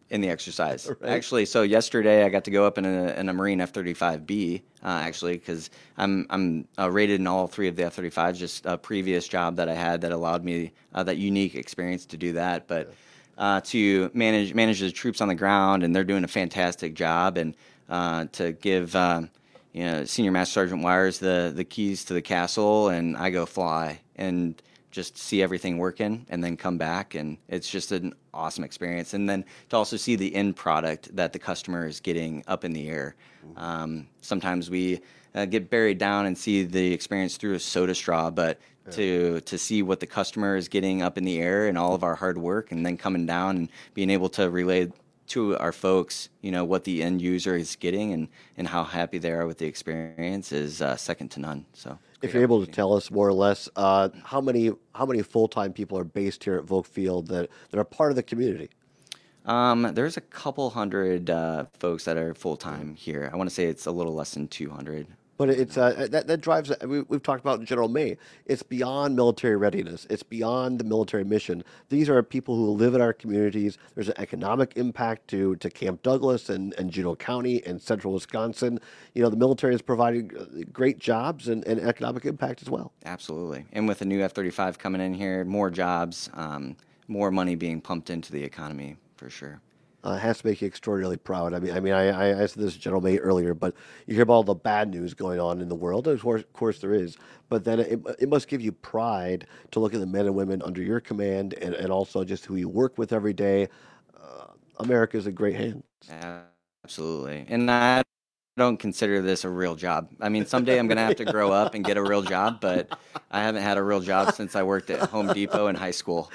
in the exercise. Right. Actually, so yesterday I got to go up in a Marine F-35B, actually, because I'm rated in all 3 of the F-35s, just a previous job that I had that allowed me that unique experience to do that. But to manage the troops on the ground, and they're doing a fantastic job, and to give Senior Master Sergeant Wires the keys to the castle, and I go fly and just see everything working and then come back, and it's just an awesome experience. And then to also see the end product that the customer is getting up in the air. Sometimes we get buried down and see the experience through a soda straw, but to see what the customer is getting up in the air and all of our hard work, and then coming down and being able to relay to our folks, what the end user is getting and how happy they are with the experience is second to none. So, if you're able to tell us more or less, how many full-time people are based here at Volk Field that are part of the community? There's a couple hundred folks that are full-time here. I want to say it's a little less than 200. But it's that drives. We've talked about General May. It's beyond military readiness. It's beyond the military mission. These are people who live in our communities. There's an economic impact to Camp Douglas and Juneau County and central Wisconsin. The military is providing great jobs and economic impact as well. Absolutely. And with the new F-35 coming in here, more jobs, more money being pumped into the economy for sure. It has to make you extraordinarily proud. I said this to General May earlier, but you hear about all the bad news going on in the world. Of course there is. But then it must give you pride to look at the men and women under your command and also just who you work with every day. America's in great hands. Absolutely. And I don't consider this a real job. I mean, someday I'm going to have to grow up and get a real job, but I haven't had a real job since I worked at Home Depot in high school.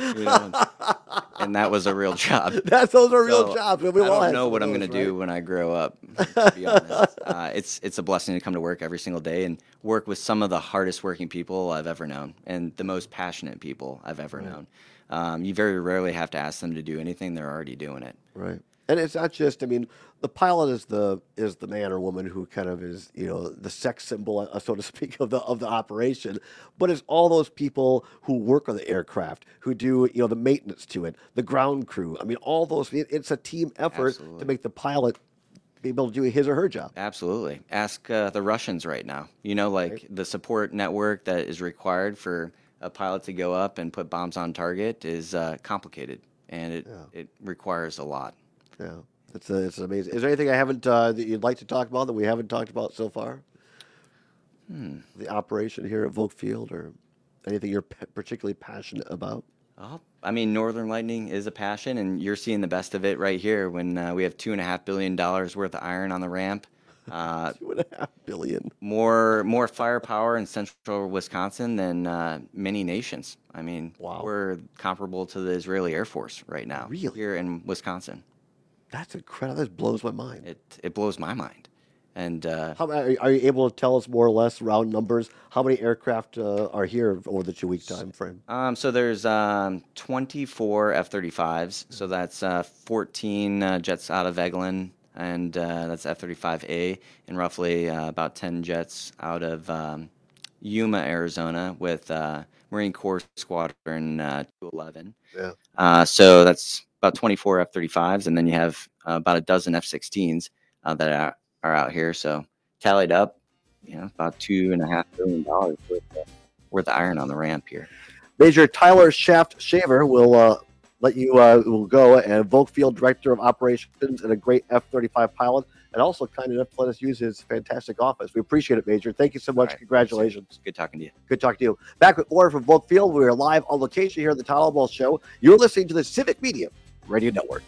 And that was a real job. Those are real jobs. I don't know what I'm going to do when I grow up, to be honest. It's a blessing to come to work every single day and work with some of the hardest working people I've ever known and the most passionate people I've ever known. You very rarely have to ask them to do anything. They're already doing it. Right. And it's not just, the pilot is the man or woman who kind of is, the sex symbol, so to speak, of the operation. But it's all those people who work on the aircraft, who do, the maintenance to it, the ground crew. All those, it's a team effort to make the pilot be able to do his or her job. Absolutely. Ask the Russians right now. The support network that is required for a pilot to go up and put bombs on target is complicated, and it requires a lot. Yeah, it's amazing. Is there anything I haven't that you'd like to talk about that we haven't talked about so far? The operation here at Volk Field, or anything you're particularly passionate about? Northern Lightning is a passion, and you're seeing the best of it right here when we have $2.5 billion worth of iron on the ramp. $2.5 billion. More firepower in central Wisconsin than many nations. Wow. We're comparable to the Israeli Air Force right now. Really? Here in Wisconsin. That's incredible. That blows my mind. It blows my mind. And are you able to tell us more or less round numbers? How many aircraft are here over the 2-week time frame? So there's 24 F-35s. So that's 14 jets out of Eglin, and that's F-35A, and roughly about 10 jets out of Yuma, Arizona, with Marine Corps Squadron 211. Yeah. So that's about 24 F-35s, and then you have about a dozen F-16s that are out here. So tallied up, about $2.5 billion worth of iron on the ramp here. Major Tyler Shaver will let you will go, and Volk Field Director of Operations and a great F-35 pilot, and also kind enough to let us use his fantastic office. We appreciate it, Major. Thank you so much. Right. Congratulations. Good talking to you. Good talking to you. Back with more from Volk Field. We are live on location here at the Tyler Ball Show. You're listening to the Civic Media Radio Network.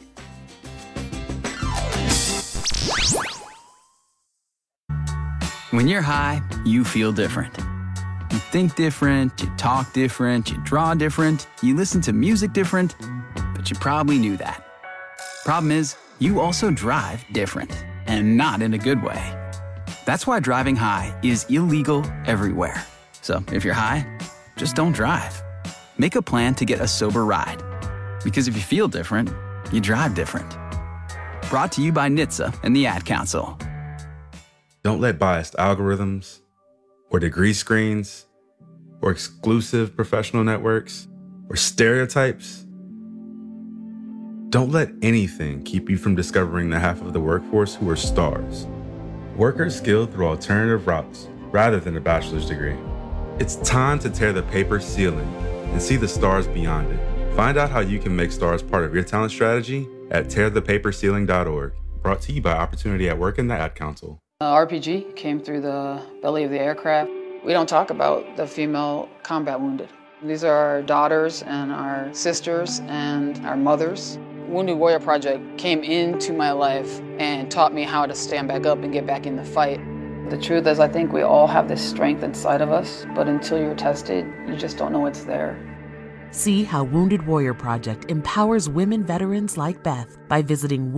When you're high, you feel different. You think different, you talk different, you draw different, you listen to music different, but you probably knew that. Problem is, you also drive different, and not in a good way. That's why driving high is illegal everywhere. So if you're high, just don't drive. Make a plan to get a sober ride. Because if you feel different, you drive different. Brought to you by NHTSA and the Ad Council. Don't let biased algorithms or degree screens or exclusive professional networks or stereotypes Don't let anything keep you from discovering the half of the workforce who are stars. Workers skilled through alternative routes rather than a bachelor's degree. It's time to tear the paper ceiling and see the stars beyond it. Find out how you can make stars part of your talent strategy at tearthepaperceiling.org. Brought to you by Opportunity at Work and the Ad Council. RPG came through the belly of the aircraft. We don't talk about the female combat wounded. These are our daughters and our sisters and our mothers. Wounded Warrior Project came into my life and taught me how to stand back up and get back in the fight. The truth is, I think we all have this strength inside of us, but until you're tested, you just don't know it's there. See how Wounded Warrior Project empowers women veterans like Beth by visiting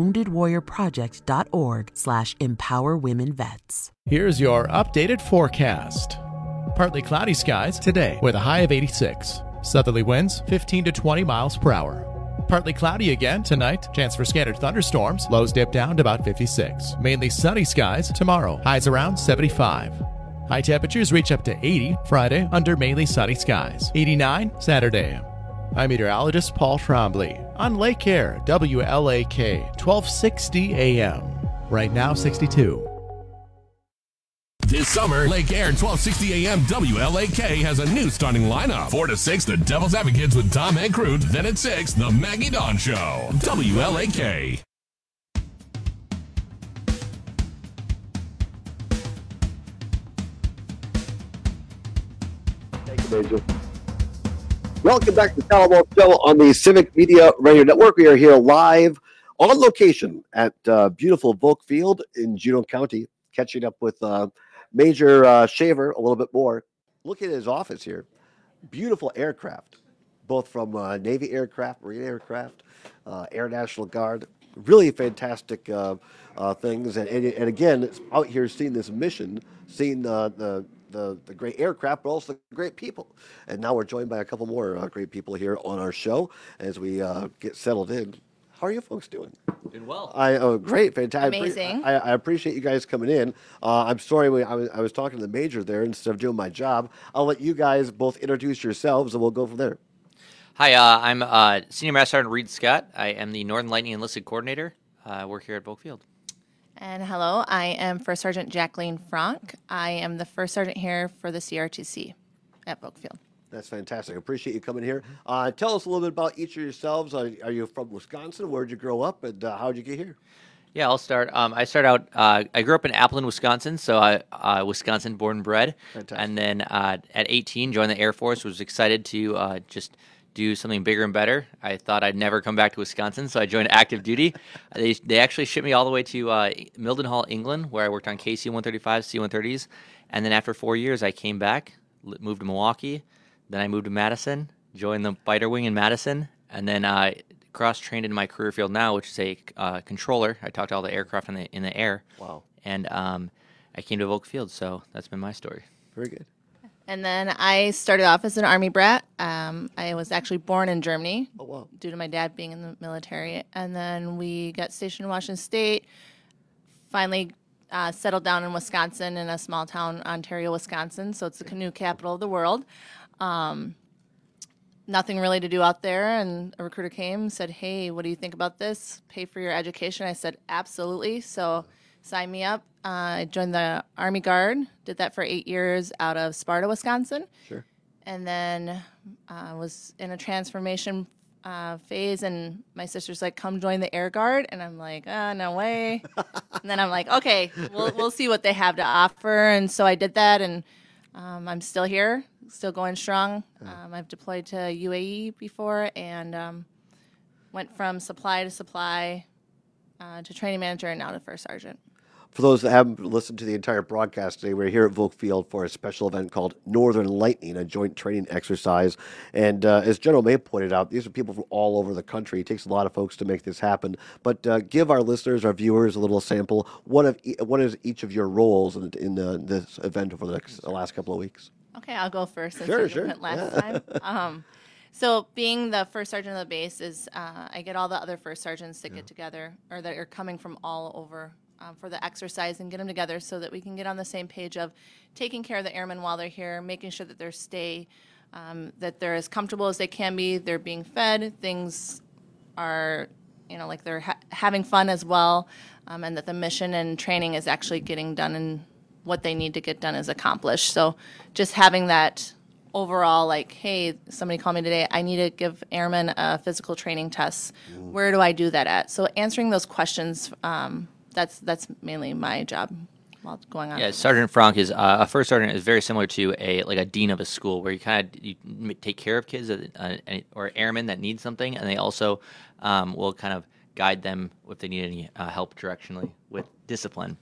woundedwarriorproject.org/empowerwomenvets. Here's your updated forecast. Partly cloudy skies today with a high of 86. Southerly winds 15 to 20 miles per hour. Partly cloudy again tonight. Chance for scattered thunderstorms. Lows dip down to about 56. Mainly sunny skies tomorrow. Highs around 75. High temperatures reach up to 80 Friday under mainly sunny skies. 89 Saturday. I'm meteorologist Paul Trombley on Lake Air, WLAK, 1260 AM. Right now, 62. This summer, Lake Air 1260 AM WLAK has a new starting lineup. 4 to 6, the Devil's Advocates with Tom and Crute. Then at 6, the Maggie Dawn Show. WLAK. Thank you, Major. Welcome back to the Talbot Show on the Civic Media Radio Network. We are here live on location at beautiful Volk Field in Juneau County, catching up with Major Shaver a little bit more. Look at his office here. Beautiful aircraft, both from Navy aircraft, Marine aircraft, Air National Guard. Really fantastic things. And again, it's out here seeing this mission, seeing the great aircraft, but also the great people. And now we're joined by a couple more great people here on our show as we get settled in. How are you folks doing? Doing well. Great, fantastic. Amazing. I appreciate you guys coming in. I'm sorry I was talking to the Major there instead of doing my job. I'll let you guys both introduce yourselves, and we'll go from there. Hi, I'm Senior Master Sergeant Reed Scott. I am the Northern Lightning Enlisted Coordinator. I work here at Volk Field. And hello, I am First Sergeant Jacqueline Franck. I am the First Sergeant here for the CRTC at Volk Field. That's fantastic. I appreciate you coming here. Tell us a little bit about each of yourselves. Are you from Wisconsin? Where did you grow up, and how did you get here? Yeah, I'll start. I started out. I grew up in Appleton, Wisconsin, so I Wisconsin born and bred. Fantastic. And then at 18, joined the Air Force. Was excited to just do something bigger and better. I thought I'd never come back to Wisconsin, so I joined active duty. They actually shipped me all the way to Mildenhall, England, where I worked on KC-135, C-130s. And then after 4 years, I came back, moved to Milwaukee. Then I moved to Madison, joined the fighter wing in Madison, and then I cross-trained in my career field now, which is a controller. I talked to all the aircraft in the air. Wow. And I came to Volk Field, so that's been my story. Very good. And then I started off as an Army brat. I was actually born in Germany. Oh, wow. Due to my dad being in the military. And then we got stationed in Washington State, finally settled down in Wisconsin, in a small town, Ontario, Wisconsin. So it's the canoe capital of the world. Nothing really to do out there, and a recruiter came and said, hey, what do you think about this? Pay for your education. I said, absolutely. So sign me up. I joined the Army Guard, did that for 8 years out of Sparta, Wisconsin. Sure. And then was in a transformation phase, and my sister's like, come join the Air Guard. And I'm like, no way. And then I'm like, okay, we'll see what they have to offer. And so I did that, and I'm still here, still going strong. I've deployed to UAE before, and went from supply to supply to training manager, and now to first sergeant. For those that haven't listened to the entire broadcast today, we're here at Volk Field for a special event called Northern Lightning, a joint training exercise. And as General May pointed out, these are people from all over the country. It takes a lot of folks to make this happen. But give our listeners, our viewers, a little sample. What is each of your roles in this event over the last couple of weeks? Okay, I'll go first since Sure. went last time. So being the first sergeant of the base is I get all the other first sergeants that get together, or that are coming from all over for the exercise, and get them together so that we can get on the same page of taking care of the airmen while they're here, making sure that that they're as comfortable as they can be, they're being fed, things are like they're having fun as well, and that the mission and training is actually getting done and what they need to get done is accomplished. So just having that overall, like, hey, somebody called me today, I need to give airmen a physical training test. Where do I do that at? So answering those questions, that's mainly my job while going on. Yeah, Sergeant Frank is a first sergeant is very similar to a dean of a school, where you take care of kids or airmen that need something, and they also will kind of guide them if they need any help directionally with discipline.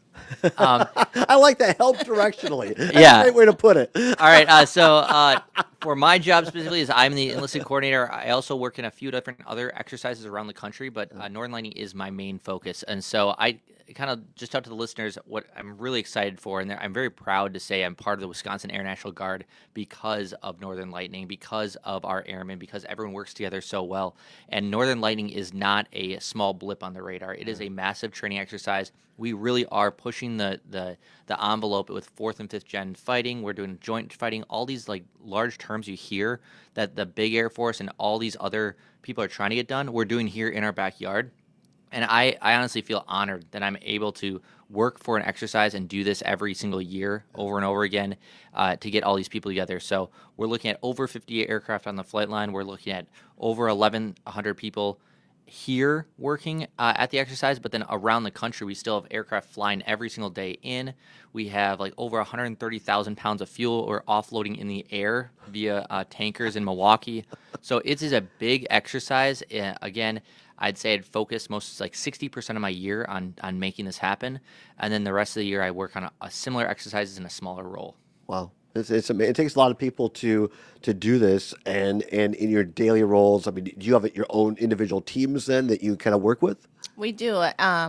I like that, help directionally. That's Yeah. a great way to put it. All right. So for my job specifically, is I'm the enlisted coordinator. I also work in a few different other exercises around the country, but Northern Lighting is my main focus. And so I kind of just tell to the listeners what I'm really excited for, and I'm very proud to say I'm part of the Wisconsin Air National Guard because of Northern Lighting, because of our airmen, because everyone works together so well. And Northern Lighting is not a small blip on the radar. It is a massive training exercise. We really are pushing the envelope with 4th and 5th gen fighting. We're doing joint fighting, all these like large terms you hear that the big Air Force and all these other people are trying to get done, we're doing here in our backyard. And I honestly feel honored that I'm able to work for an exercise and do this every single year over and over again to get all these people together. So we're looking at over 50 aircraft on the flight line. We're looking at over 1,100 people here working at the exercise, but then around the country, we still have aircraft flying every single day in. We have like over 130,000 pounds of fuel we're offloading in the air via tankers in Milwaukee. So it is a big exercise. Again, I'd say I'd focus like 60% of my year on making this happen. And then the rest of the year, I work on a similar exercises in a smaller role. Wow. It takes a lot of people to do this, and in your daily roles, I mean, do you have your own individual teams then that you kind of work with? We do.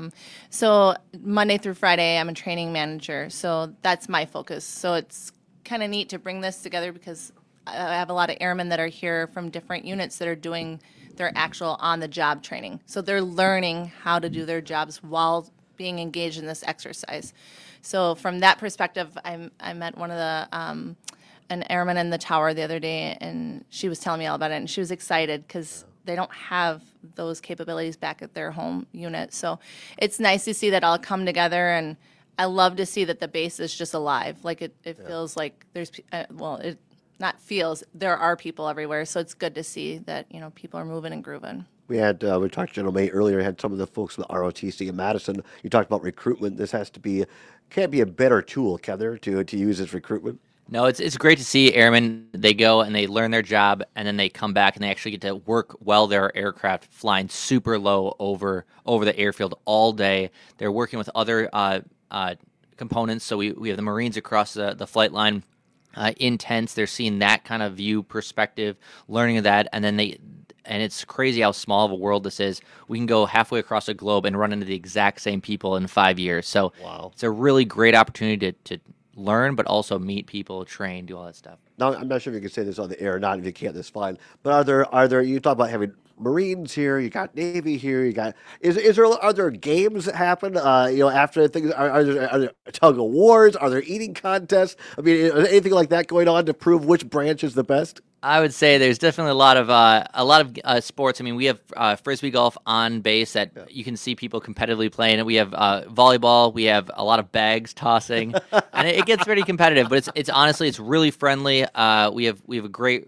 So Monday through Friday, I'm a training manager, so that's my focus. So it's kind of neat to bring this together because I have a lot of airmen that are here from different units that are doing their actual on-the-job training. So they're learning how to do their jobs while being engaged in this exercise. So from that perspective, I met one of the an airman in the tower the other day, and she was telling me all about it, and she was excited because they don't have those capabilities back at their home unit. So it's nice to see that all come together, and I love to see that the base is just alive. Like it feels like there's it not feels, there are people everywhere. So it's good to see that people are moving and grooving. We talked to General May earlier. We had some of the folks from the ROTC in Madison. You talked about recruitment. This can't be a better tool, can there, to use as recruitment? No, it's great to see airmen. They go and they learn their job, and then they come back and they actually get to work while their aircraft flying super low over the airfield all day. They're working with other components. So we have the Marines across the flight line in tents. They're seeing that kind of view perspective, learning of that, and then and it's crazy how small of a world this is. We can go halfway across the globe and run into the exact same people in 5 years. So It's a really great opportunity to learn, but also meet people, train, do all that stuff. Now, I'm not sure if you can say this on the air or not. If you can't, that's fine. But are there? You talk about having Marines here. You got Navy here. You got are there games that happen? After things, are there tug of wars? Are there eating contests? I mean, is anything like that going on to prove which branch is the best? I would say there's definitely a lot of sports. I mean, we have frisbee golf on base that you can see people competitively playing, and we have volleyball. We have a lot of bags tossing, and it gets pretty competitive. But it's honestly really friendly. We have a great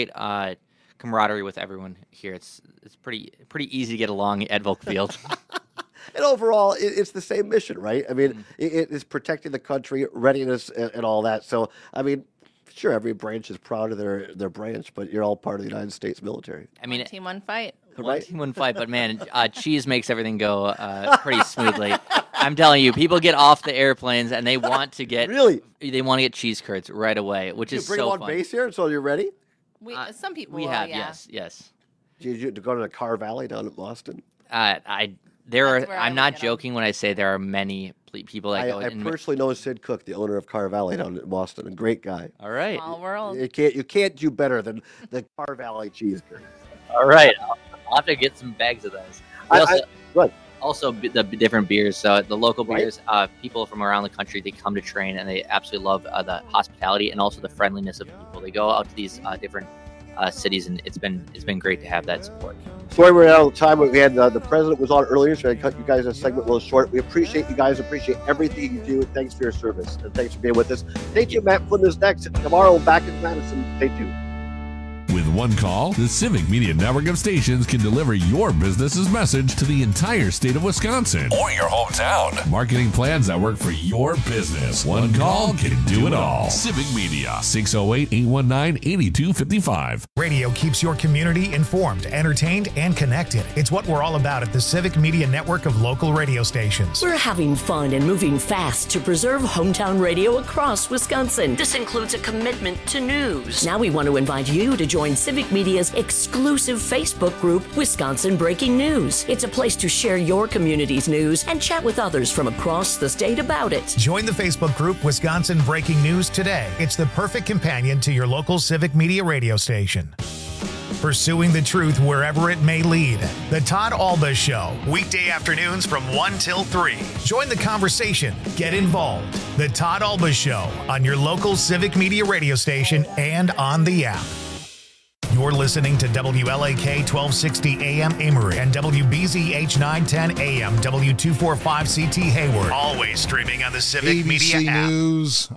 camaraderie with everyone here. It's pretty easy to get along at Volk Field. And overall, it's the same mission, right? I mean, it is protecting the country, readiness, and all that. So, I mean, sure, every branch is proud of their branch, but you're all part of the United States military. I mean, one team, one fight. One team, one fight. But man, cheese makes everything go pretty smoothly. I'm telling you, people get off the airplanes and they want to get they want to get cheese curds right away, which is so fun. You bring them on base here, so you're ready. Some people we will, have, yeah. yes. Did you go to the Carr Valley down in Boston? I'm not joking when I say there are many people that go. I personally know Sid Cook, the owner of Carr Valley down in Boston, a great guy. All right. Small world. You can't do better than the Carr Valley cheese curd. All right. I'll have to get some bags of those. Also, the different beers. So the local beers, people from around the country, they come to train, and they absolutely love the hospitality and also the friendliness of people. They go out to these different cities, and it's been great to have that support. Sorry we're out of time. We had the president was on earlier, so I cut you guys a segment a little short. We appreciate you guys, appreciate everything you do. Thanks for your service, and thanks for being with us. Stay tuned, Matt Flynn is next. Tomorrow, back in Madison. Stay tuned. With one call, the Civic Media Network of stations can deliver your business's message to the entire state of Wisconsin or your hometown. Marketing plans that work for your business. One call can do it all. Civic Media, 608-819-8255. Radio keeps your community informed, entertained, and connected. It's what we're all about at the Civic Media Network of local radio stations. We're having fun and moving fast to preserve hometown radio across Wisconsin. This includes a commitment to news. Now we want to invite you to join Civic Media's exclusive Facebook group, Wisconsin Breaking News. It's a place to share your community's news and chat with others from across the state about it. Join the Facebook group, Wisconsin Breaking News today. It's the perfect companion to your local Civic Media radio station. Pursuing the truth wherever it may lead. The Todd Alba Show, weekday afternoons from 1 till 3. Join the conversation. Get involved. The Todd Alba Show on your local Civic Media radio station and on the app. You're listening to WLAK 1260 AM Amory and WBZH 910 AM W245CT Hayward. Always streaming on the Civic ABC Media app. News.